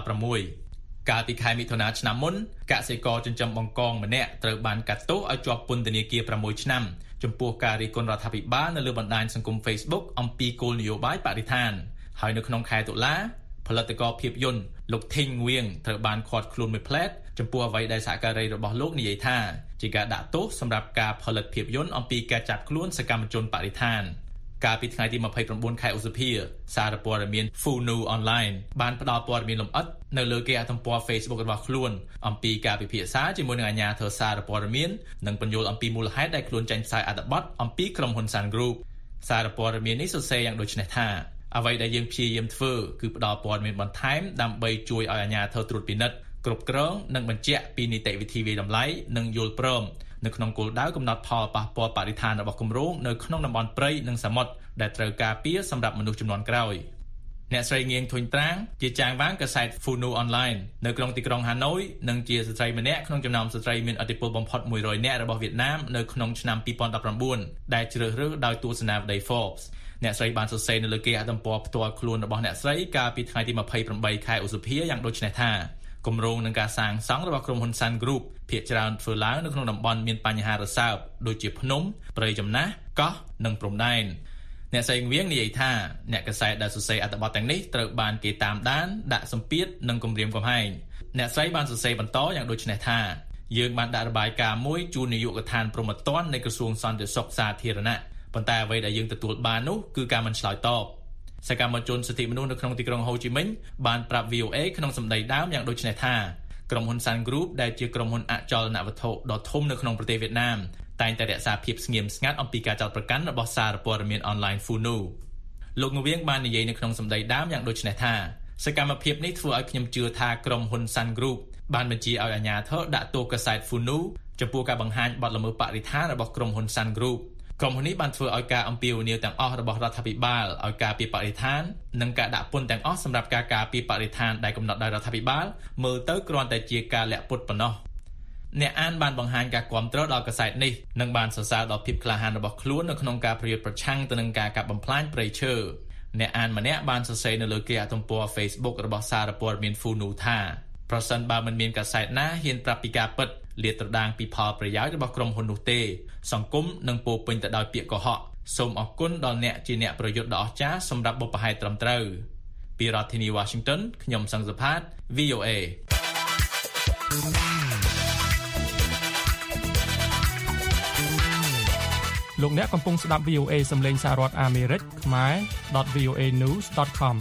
2016កាលពីខែមិថុនាឆ្នាំមុនកសិករចិញ្ចឹមបង្កងម្នាក់ត្រូវបានកាត់ទោសឲ្យជាប់ពន្ធនាគារ6ឆ្នាំចំពោះការរិះគន់រដ្ឋាភិបាលនៅលើបណ្ដាញសង្គម Facebook អំពីគោលនយោបាយបរិស្ថានហើយនៅក្នុងខែតុលាផលិតករភាពយន្តលោក Thinh Nguyen ត្រូវបានឃាត់ខ្លួនមួយផ្លែតចំពោះអ្វីដែលសហការីរបស់លោកនិយាយថាជាការដាក់ទោសសម្រាប់ការផលិតភាពយន្តអំពីការចាប់ខ្លួនសកម្មជនបរិស្ថានកាលពីថ្ងៃទី29ខែឧសភាសារព័ត៌មាន Funu Online បានផ្ដល់ព័ត៌មានលម្អិតនៅលើគេហទំព័រ Facebook របស់ខ្លួនអំពីការពិភាក្សាជាមួយនឹងអាជ្ញាធរសារព័ត៌មាននិងបញ្យល់អំពីមូលហេតុដែលខ្លួនចេញផ្សាយអត្ថបទអំពីក្រុមហ៊ុន Sun Group សារព័ត៌មាននេះសរសេរយ៉ាងដូចនេះថាអ្វីដែលយើងព្យាយាមធ្វើគឺផ្ដល់ព័ត៌មានបន្ថែមដើម្បីជួយឲ្យអាជ្ញាធរត្រួតពិនិត្យគ្រប់គ្រងនិងបញ្ជាក់ពីនីតិវិធីវិតម្លៃនិងយល់ព្រមនៅក្នុងគោលដៅកំណត់ផលប៉ះពាល់បរិស្ថានរបស់គម្រោងនៅក្នុងតំបន់ព្រៃនិងសមុទ្រដែលត្រូវការពារសម្រាប់មនុស្សជំនាន់ក្រោយអ្នកស្រីងៀងធុញត្រាងជាចាងវាងកាសែត Funu Online នៅក្នុងទីក្រុងហាណូយនិងជាស្ត្រីម្នាក់ក្នុងចំណោមស្ត្រីមានឥទ្ធិពលបំផុត100នាក់របស់វៀតណាមនៅក្នុងឆ្នាំ2019ដែលជ្រើសរើសដោយទស្សនាវដ្តី Forbes អ្នកស្រីបានសរសេរនៅលើគេហទំព័រផ្ទាល់ខ្លួនរបស់អ្នកស្រីកាលពីថ្ងៃទី28ខែឧសភាយ៉ាងដូចនេះថាគម្រោងនឹងការសាងសង់របស់ក្រុមហ៊ុន Sun Group ភាគច្រើនធ្វើឡើងនៅក្នុងតំបន់មានបញ្ហារសើបដូចជាភ្នំព្រៃចំណាស់កោះនិងព្រំដែនអ្នកស្រីងៀងនិយាយថាអ្នកកាសែតដែលសរសេរអត្ថបទទាំងនេះត្រូវបានគេតាមដានដាក់សម្ពាធនិងគំរាមកំហែងអ្នកស្រីបានសរសេរបន្តយ៉ាងដូចនេះថាយើងបានដាក់របាយការណ៍មួយជូននាយកដ្ឋានព្រហ្មទណ្ឌនៃក្រសួងសន្តិសុខសាធារណៈប៉ុន្តែអ្វីដែលយើងទទួលបាននោះគឺការមិនឆ្លើយតបសកម្មជនសិទ្ធិមនុស្សនៅក្នុងទីក្រុងហូជីមិញបានប្រាប់ VOA ក្នុងសម្ដីដើមយ៉ាងដូចនេះថាក្រុមហ៊ុន Sun Group ដែលជាក្រុមហ៊ុនអចលនវត្ថុដ៏ធំនៅក្នុងប្រទេសវៀតណាមតែងតែរក្សាភាពស្ងៀមស្ងាត់អំពីការចោទប្រកាន់របស់សារព័ត៌មានអនឡាញ Funu លោកងវៀងបាននិយាយនៅក្នុងសម្ដីដើមយ៉ាងដូចនេះថាសកម្មភាពនេះធ្វើឲ្យខ្ញុំជឿថាក្រុមហ៊ុន Sun Group បានបញ្ជាឲ្យអាជ្ញាធរដាក់ទោសកាសែត Funu ចំពោះការបង្ហាញបទល្មើសបរិស្ថានរបស់ក្រុមហ៊ុន Sun Group ក្រុមហ៊ុននេះបានធ្វើឲ្យការអំពាវនាវទាំងអស់របស់រដ្ឋាភិបាលឲ្យការពារបរិស្ថាននិងការដាក់ពន្ធទាំងអស់សម្រាប់ការការពារបរិស្ថានដែលកំណត់ដោយរដ្ឋាភិបាលមើលទៅគ្រាន់តែជាការលាក់ពុតប៉ុណ្ណោះអ្នកអានបានបង្ហាញការគាំទ្រដល់កាសែតនេះនិងបានសរសើរដល់ភាពក្លាហានរបស់ខ្លួននៅក្នុងការប្រយុទ្ធប្រឆាំងទៅនឹងការកាប់បំផ្លាញព្រៃឈើអ្នកអានម្នាក់បានសរសេរនៅលើគេហទំព័រ Facebook របស់សារព័ត៌មាន Funu ថាប្រសិនបើមិនមានកាសែតណាហ៊ានប្រាប់ពីការពិតលាតត្រដាងពីផលប្រយោជន៍របស់ក្រុមហ៊ុននោះទេសង្គមនឹងពោពេញទៅដោយពាក្យកុហកសូមអរគុណដល់អ្នកជាអ្នកប្រយុទ្ធដ៏អស្ចារ្យសម្រាប់បុព្វហេតុត្រឹមត្រូវពីរដ្ឋធានី Washington ខ្ញុំសង្ឃសុផាត VOA លោកអ្នកកំពុងស្ដាប់ VOA សំឡេងសហរដ្ឋអាមេរិកខ្មែរ .voanews.com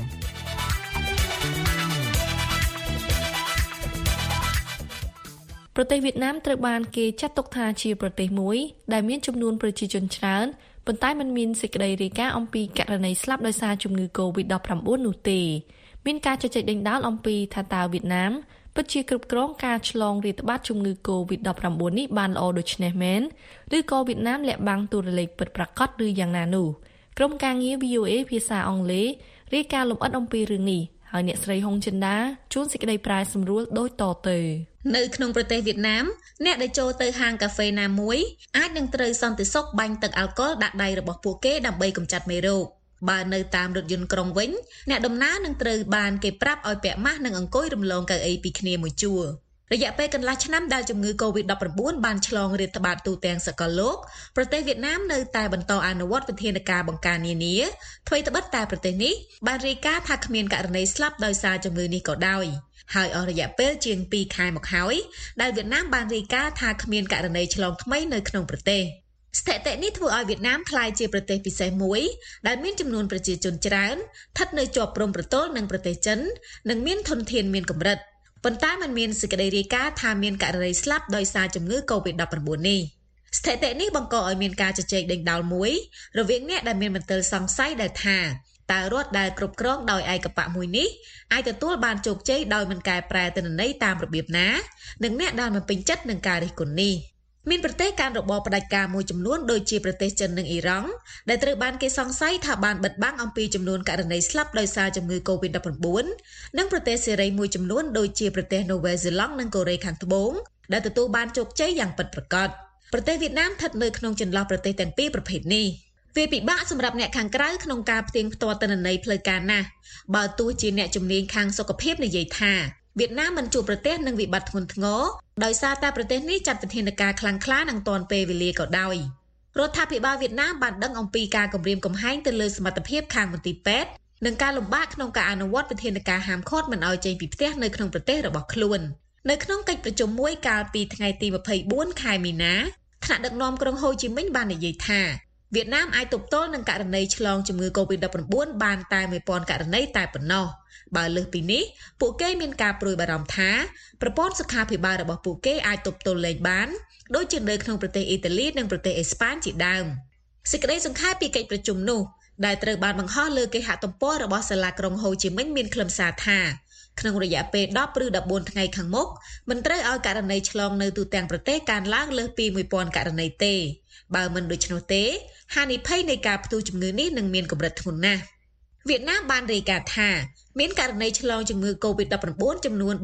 ប្រទេសវៀតណាមត្រូវបានគេចាត់ទុកថាជាប្រទេសមួយដែលមានចំនួនប្រជាជនច្រើនប៉ុន្តែมันមានសេចក្តីរាយការណ៍អំពីករណីស្លាប់ដោយសារជំងឺ COVID-19 នោះទេមានការជជែកដេញដោលអំពីថាតើវៀតណាមពិតជាគ្រប់គ្រងការឆ្លងរាតត្បាតជំងឺ COVID-19 នេះបានល្អដូច្នេះមែនឬក៏វៀតណាមលាក់បាំងតួលេខពិតប្រាកដឬយ៉ាងណានោះក្រុមការងារ VOA ភាសាអង់គ្លេសរាយការណ៍លម្អិតអំពីរឿងនេះហើយអ្នកស្រីហុងចិន្តាជួនសេចក្តីប្រែសម្រួលដូចតទៅនៅក្នុងប្រទេសវៀតណាមអ្នកដែលចូលទៅហាងកាហ្វេណាមួយអាចនឹងត្រូវសន្តិសុខបាញ់ទឹកអាល់កុលដាក់ដៃរបស់ពួកគេដើម្បីកម្ចាត់មេរោគបើនៅតាមរថយន្តក្រុងវិញអ្នកដំណើរនឹងត្រូវបានគេប្រាប់ឲ្យពាក់ម៉ាស់និងអង្គុយរំលងកៅអីពីគ្នាមួយជួររយៈពេលកន្លះឆ្នាំដែលជំងឺ COVID-19 បានឆ្លងរាតត្បាតទូទាំងសកលលោកប្រទេសវៀតណាមនៅតែបន្តអនុវត្តវិធានការបង្ការនានាថ្មីត្បិតតែប្រទេសនេះបានរាយការណ៍ថាគ្មានករណីស្លាប់ដោយសារជំងឺនេះក៏ដោយហើយអស់រយៈពេលជាង2ខែមកហើយដែលវៀតណាមបានរាយការណ៍ថាគ្មានករណីឆ្លងថ្មីនៅក្នុងប្រទេសស្ថិតិនេះធ្វើឲ្យវៀតណាមក្លាយជាប្រទេសពិសេសមួយដែលមានចំនួនប្រជាជនច្រើនស្ថិតនៅជាប់ព្រំប្រទល់នឹងប្រទេសចិននិងមានធនធានមានកម្រិតប៉ុន្តែมันមានសេចក្តីរាយការណ៍ថាមានករណីស្លាប់ដោយសារជំងឺ COVID-19 នេះស្ថិតិនេះបង្កឲ្យមានការជជែកដេញដោលមួយរវាងអ្នកដែលមានមន្ទិលសង្ស័យដែលថាតើរដ្ឋដែលគ្រប់គ្រងដោយឯកបកមួយនេះអាចទទួលបានជោគជ័យដោយមិនកែប្រែទិន្នន័យតាមរបៀបណានិងអ្នកដែលមិនពេញចិត្តនឹងការរិះគន់នេះមានប្រទេសកាន់របបផ្ដាច់ការមួយចំនួនដូចជាប្រទេសចិននិងអ៊ីរ៉ង់ដែលត្រូវបានគេសង្ស័យថាបានបិទបាំងអំពីចំនួនករណីស្លាប់ដោយសារជំងឺ COVID-19 និងប្រទេសសេរីមួយចំនួនដូចជាប្រទេសនូវែលសេឡង់និងកូរ៉េខាងត្បូងដែលទទួលបានជោគជ័យយ៉ាងពិតប្រាកដប្រទេសវៀតណាមស្ថិតនៅក្នុងចន្លោះប្រទេសទាំងពីរប្រភេទនេះវាពិបាកសម្រាប់អ្នកខាងក្រៅក្នុងការផ្ទៀងផ្ទាត់ទិន្នន័យផ្លូវការណាស់បើទោះជាអ្នកជំនាញខាងសុខភាពនិយាយថាវៀតណាមមិនជួបប្រទះនឹងវិបត្តិធ្ងន់ធ្ងរដោយសារតែប្រទេសនេះចាត់វិធានការខ្លាំងក្លានិងទាន់ពេលវេលាក៏ដោយរដ្ឋាភិបាលវៀតណាមបានដឹងអំពីការគំរាមកំហែងទៅលើសមត្ថភាពខាងមន្ទីរពេទ្យនិងការលំបាកក្នុងការអនុវត្តវិធានការហាមឃាត់មិនឲ្យចេញពីផ្ទះនៅក្នុងប្រទេសរបស់ខ្លួននៅក្នុងកិច្ចប្រជុំមួយកាលពីថ្ងៃទី24ខែមីនាថ្នាក់ដឹកនាំក្រុងហូជីមិញបាននិយាយថាវៀតណាមអាចទប់ទល់នឹងករណីឆ្លងជំងឺ COVID-19 បានតែ 1000 ករណីតែប៉ុណ្ណោះបើលើសពីនេះពួកគេមានការព្រួយបារម្ភថាប្រព័ន្ធសុខាភិបាលរបស់ពួកគេអាចទប់ទល់លែងបានដូចជានៅក្នុងប្រទេសអ៊ីតាលីនិងប្រទេសអេស្ប៉ាញជាដើមសេចក្តីសង្ខេបពីកិច្ចប្រជុំនោះដែលត្រូវបានបង្ហោះលើគេហទំព័ររបស់សាលាក្រុងហូជីមិញមានខ្លឹមសារថាក្នុងរយៈពេល10ឬ14ថ្ងៃខាងមុខមិនត្រូវឲ្យករណីឆ្លងនៅទូទាំងប្រទេសកើនឡើងលើសពី 1000 ករណីទេបើមិនដូច្នោះទេហានិភ័យនៃការផ្ទុះជំងឺនេះនឹងមានកម្រិតធ្ងន់ណាស់វៀតណាមបានរាយការណ៍ថាមានករណីឆ្លងជំងឺ COVID-19 ចំនួន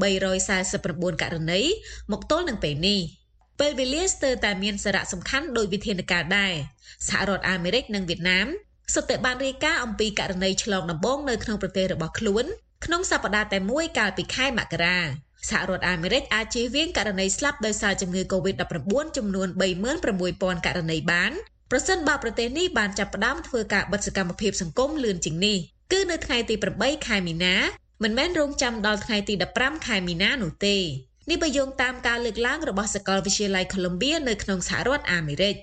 349ករណីមកទល់នឹងពេលនេះពេលវេលាស្ទើរតែមានសារៈសំខាន់ដោយវិធានការដែរសហរដ្ឋអាមេរិកនិងវៀតណាមសុទ្ធតែបានរាយការណ៍អំពីករណីឆ្លងដំបូងនៅក្នុងប្រទេសរបស់ខ្លួនក្នុងសប្តាហ៍តែមួយកាលពីខែមករាសហរដ្ឋអាមេរិកអាចជៀសវាងករណីស្លាប់ដោយសារជំងឺ COVID-19 ចំនួន 36,000 ករណីបានប្រសិនបើប្រទេសនេះបានចាប់ផ្ដើមធ្វើការបិទសកម្មភាពសង្គមលឿនជាងនេះគឺនៅថ្ងៃទី8ខែមីនាមិនមែនរងចាំដល់ថ្ងៃទី15ខែមីនានោះទេនេះបើយោងតាមការលើកឡើងរបស់សាកលវិទ្យាល័យ Columbia នៅក្នុងសហរដ្ឋអាមេរិកផ្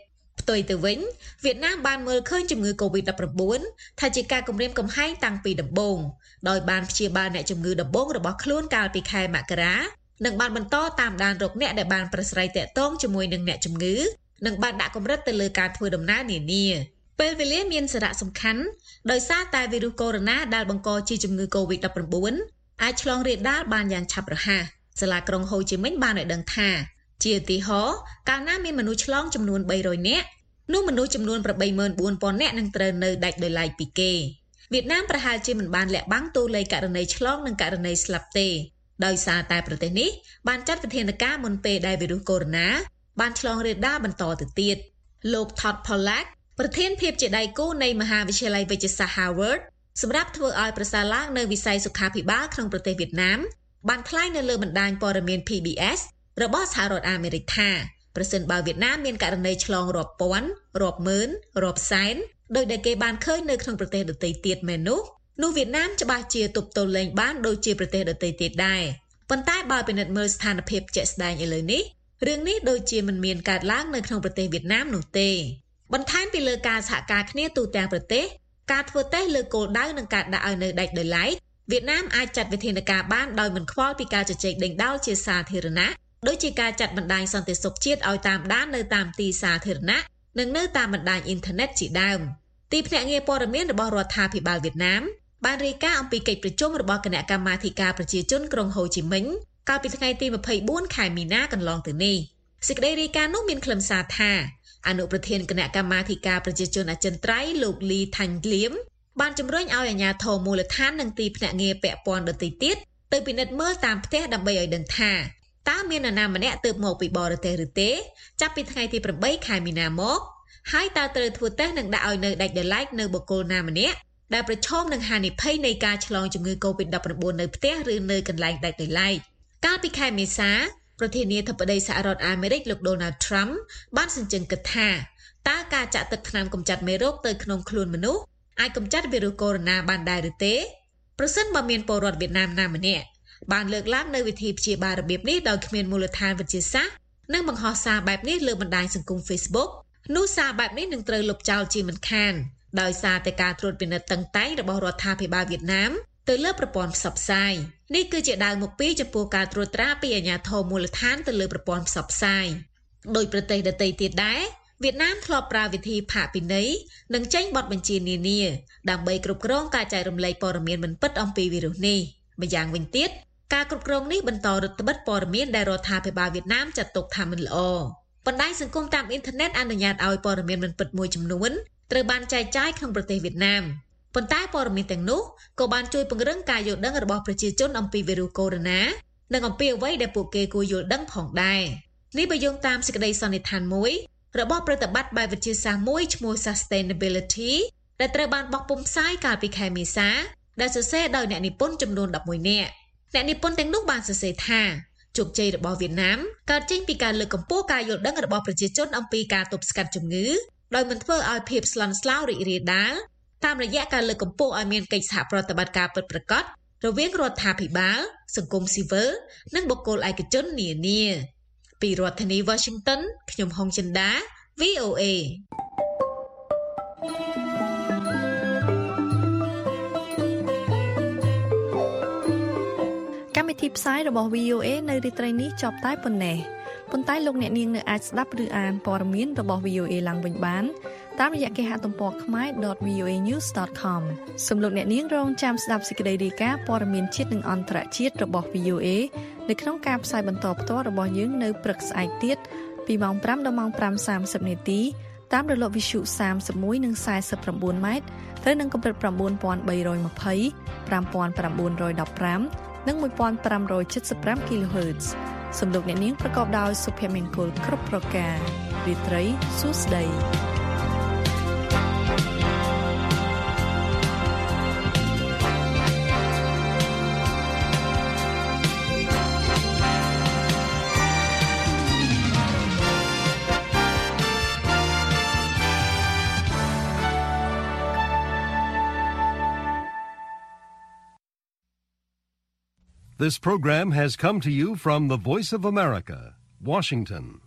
ផ្ទុយទៅវិញវៀតណាមបានមើលឃើញជំងឺ COVID-19 ថាជាការគំរាមកំហែងតាំងពីដំបូងដោយបានព្យាបាលអ្នកជំងឺដំបូងរបស់ខ្លួនកាលពីខែមករានិងបានបន្តតាមដានរោគអ្នកដែលបានប្រស្រ័យទាក់ទងជាមួយនឹងអ្នកជំងឺនិងបានដាក់កម្រិតទៅលើការធ្វើដំណើរនានាពេលវេលាមានសារៈសំខាន់ដោយសារតែវីរុសកូវីដ -19 ដែលបង្កជាជំងឺ COVID-19 អាចឆ្លងរាលដាលបានយ៉ាងឆាប់រហ័សសាលាក្រុងហូជីមិញបានឲ្យដឹងថាជាឧទាហរណ៍កាលណាមានមនុស្សឆ្លងចំនួន300នាក់នោះមនុស្សចំនួន 84,000 នាក់នឹងត្រូវនៅដាច់ដោយឡែកពីគេវៀតណាមប្រហែលជាមិនបានលាក់បាំងតួលេខករណីឆ្លងនិងករណីស្លាប់ទេដោយសារតែប្រទេសនេះបានចាត់វិធានការមុនពេលដែលវីរុសកូវីដ -19 បានឆ្លងរាលដាលបន្តទៅទៀតលោក Todd Pollack ប្រធានភាពជាដៃគូនៃមហាវិទ្យាល័យវេជ្ជសាស្ត្រ Harvard សម្រាប់ធ្វើឲ្យប្រសើរឡើងនៅវិស័យសុខាភិបាលក្នុងប្រទេសវៀតណាមបានថ្លែងនៅលើបណ្ដាញព័ត៌មាន PBS របស់សហរដ្ឋអាមេរិកថាប្រសិនបើវៀតណាមមានករណីឆ្លងរាប់ពាន់រាប់ម៉ឺនរាប់សែនដោយដែលគេបានឃើញនៅក្នុងប្រទេសដទៃទៀតមែននោះវៀតណាមច្បាស់ជាទប់ទល់លែងបានដូចជាប្រទេសដទៃទៀតដែរប៉ុន្តែបើពិនិត្យមើលស្ថានភាពជាក់ស្ដែងឥឡូវនេះរឿងនេះដូចជាមិនមានកើតឡើងនៅក្នុងប្រទេសវៀតណាមនោះទេបន្ថែមពីលើការសហការគ្នាទូទាំងប្រទេសការធ្វើតេស្តលើគោលដៅនិងការដាក់ឲ្យនៅដាច់ដោយឡែកវៀតណាមអាចចាត់វិធានការបានដោយមិនខ្វល់ពីការជជែកដេញដោលជាសាធារណៈដូចជាការចាត់បណ្ដាញសន្តិសុខជាតិឲ្យតាមដាននៅតាមទីសាធារណៈនិងនៅតាមបណ្ដាញអ៊ីនធឺណិតជាដើមទីភ្នាក់ងារព័ត៌មានរបស់រដ្ឋាភិបាលវៀតណាមបានរាយការណ៍អំពីកិច្ចប្រជុំរបស់គណៈកម្មាធិការប្រជាជនក្រុងហូជីមិញកាលពីថ្ងៃទី24ខែមីនាកន្លងទៅនេះសេចក្តីរាយការណ៍នោះមានខ្លឹមសារថាអនុប្រធានគណៈកម្មាធិការប្រជាជនអចិន្ត្រៃយ៍លោកលីថាញ់លៀមបានជំរុញឲ្យអាជ្ញាធរមូលដ្ឋាននិងទីភ្នាក់ងារពាក់ព័ន្ធដទៃទៀតទៅពិនិត្យមើលតាមផ្ទះដើម្បីឲ្យដឹងថាតើមាននរណាម្នាក់ទើបមកពីបរទេសឬទេចាប់ពីថ្ងៃទី8ខែមីនាមកហើយតើត្រូវធ្វើតេស្តនិងដាក់ឲ្យនៅដាច់ដោយឡែកនៅបុគ្គលណាម្នាក់ដែលប្រឈមនឹងហានិភ័យនៃការឆ្លងជំងឺ COVID-19 នៅផ្ទះឬនៅកន្លែងដាច់ដោយឡែកកាលពីខែមេសាប្រធានាធិបតីសហរដ្ឋអាមេរិកលោក Donald Trump បានសញ្ជឹងគិតថាតើការចាក់ទឹកថ្នាំកម្ចាត់មេរោគទៅក្នុងខ្លួនមនុស្សអាចកម្ចាត់វីរុសកូវីដ -19 បានដែរឬទេប្រសិនបើមានពលរដ្ឋវៀតណាមណាម្នាក់បានលើកឡើងនៅវិធីព្យាបាលរបៀបនេះដោយគ្មានមូលដ្ឋានវិទ្យាសាស្ត្រនិងបង្ហោះសារបែបនេះលើបណ្ដាញសង្គម Facebook នោះសារបែបនេះនឹងត្រូវលុបចោលជាមិនខានដោយសារតែការត្រួតពិនិត្យតឹងតែងរបស់រដ្ឋាភិបាលវៀតណាមទៅលើប្រព័ន្ធផ្សព្វផ្សាយនេះគឺជាដាវមុខពីរចំពោះការត្រួតត្រាពីអាជ្ញាធរមូលដ្ឋានទៅលើប្រព័ន្ធផ្សព្វផ្សាយដោយប្រទេសដទៃទៀតដែរវៀតណាមធ្លាប់ប្រើវិធីផាកពិន័យនិងចេញបទបញ្ជានានាដើម្បីគ្រប់គ្រងការចែករំលែកព័ត៌មានមិនពិតអំពីវីរុសនេះម្យ៉ាងវិញទៀតការគ្រប់គ្រងនេះបន្តរឹតបន្តឹងព័ត៌មានដែលរដ្ឋាភិបាលវៀតណាមចាត់ទុកថាមិនល្អបណ្ដាញសង្គមតាមអ៊ីនធឺណិតអនុញ្ញាតឲ្យព័ត៌មានមិនពិតមួយចំនួនត្រូវបានចែកចាយក្នុងប្រទេសវៀតណាមប៉ុន្តែព័ត៌មានទាំងនោះក៏បានជួយពង្រឹងការយល់ដឹងរបស់ប្រជាជនអំពីវីរុសកូវីដ -19 និងអំពីអ្វីដែលពួកគេគួរយល់ដឹងផងដែរនេះបើយោងតាមសេចក្តីសន្និដ្ឋានមួយរបស់ប្រតិបត្តិបែបវិទ្យាសាស្ត្រមួយឈ្មោះ Sustainability ដែលត្រូវបានបោះពុម្ពផ្សាយកាលពីខែមេសាដែលសរសេរដោយអ្នកនិពន្ធចំនួន11នាក់អ្នកនិពន្ធទាំងនោះបានសរសេរថាជោគជ័យរបស់វៀតណាមកើតចេញពីការលើកកម្ពស់ការយល់ដឹងរបស់ប្រជាជនអំពីការទប់ស្កាត់ជំងឺដោយមិនធ្វើឲ្យភាពស្លន់ស្លោរីករាលដាលតាមរយៈការលើកកម្ពស់ឲ្យមានកិច្ចសហប្រតិបត្តិការពិតប្រាកដរវាងរដ្ឋាភិបាលសង្គមស៊ីវិលនិងបុគ្គលឯកជននានាពីរដ្ឋធានី Washington ខ្ញុំហុងចិន្តា VOA កម្មវិធីផ្សាយរបស់ VOA នៅរាត្រីនេះចប់តែប៉ុណ្ណេះប៉ុន្តែលោកអ្នកនាងនៅអាចស្ដាប់ឬអានព័ត៌មានរបស់ VOA ឡើងវិញបានតាមរយៈគេហទំព័រ khmer.voanews.com សូមលោកអ្នកនាងរងចាំស្ដាប់សេចក្តីរាយការណ៍ព័ត៌មានជាតិនិងអន្តរជាតិរបស់ VOA នៅក្នុងការផ្សាយបន្តផ្ទាល់របស់យើងនៅព្រឹកស្អែកទៀតពីម៉ោង 5 ដល់ម៉ោង 5:30 នាទីតាមរលកវិទ្យុ 31 និង 49 ម៉ែត្រត្រូវនឹងកម្រិត 9320 5915 និង 1575 kHz សំឡេងអ្នកនាងប្រកបដោយសុភមង្គលគ្រប់ប្រការរាត្រីសួស្តី This program has come to you from the Voice of America, Washington.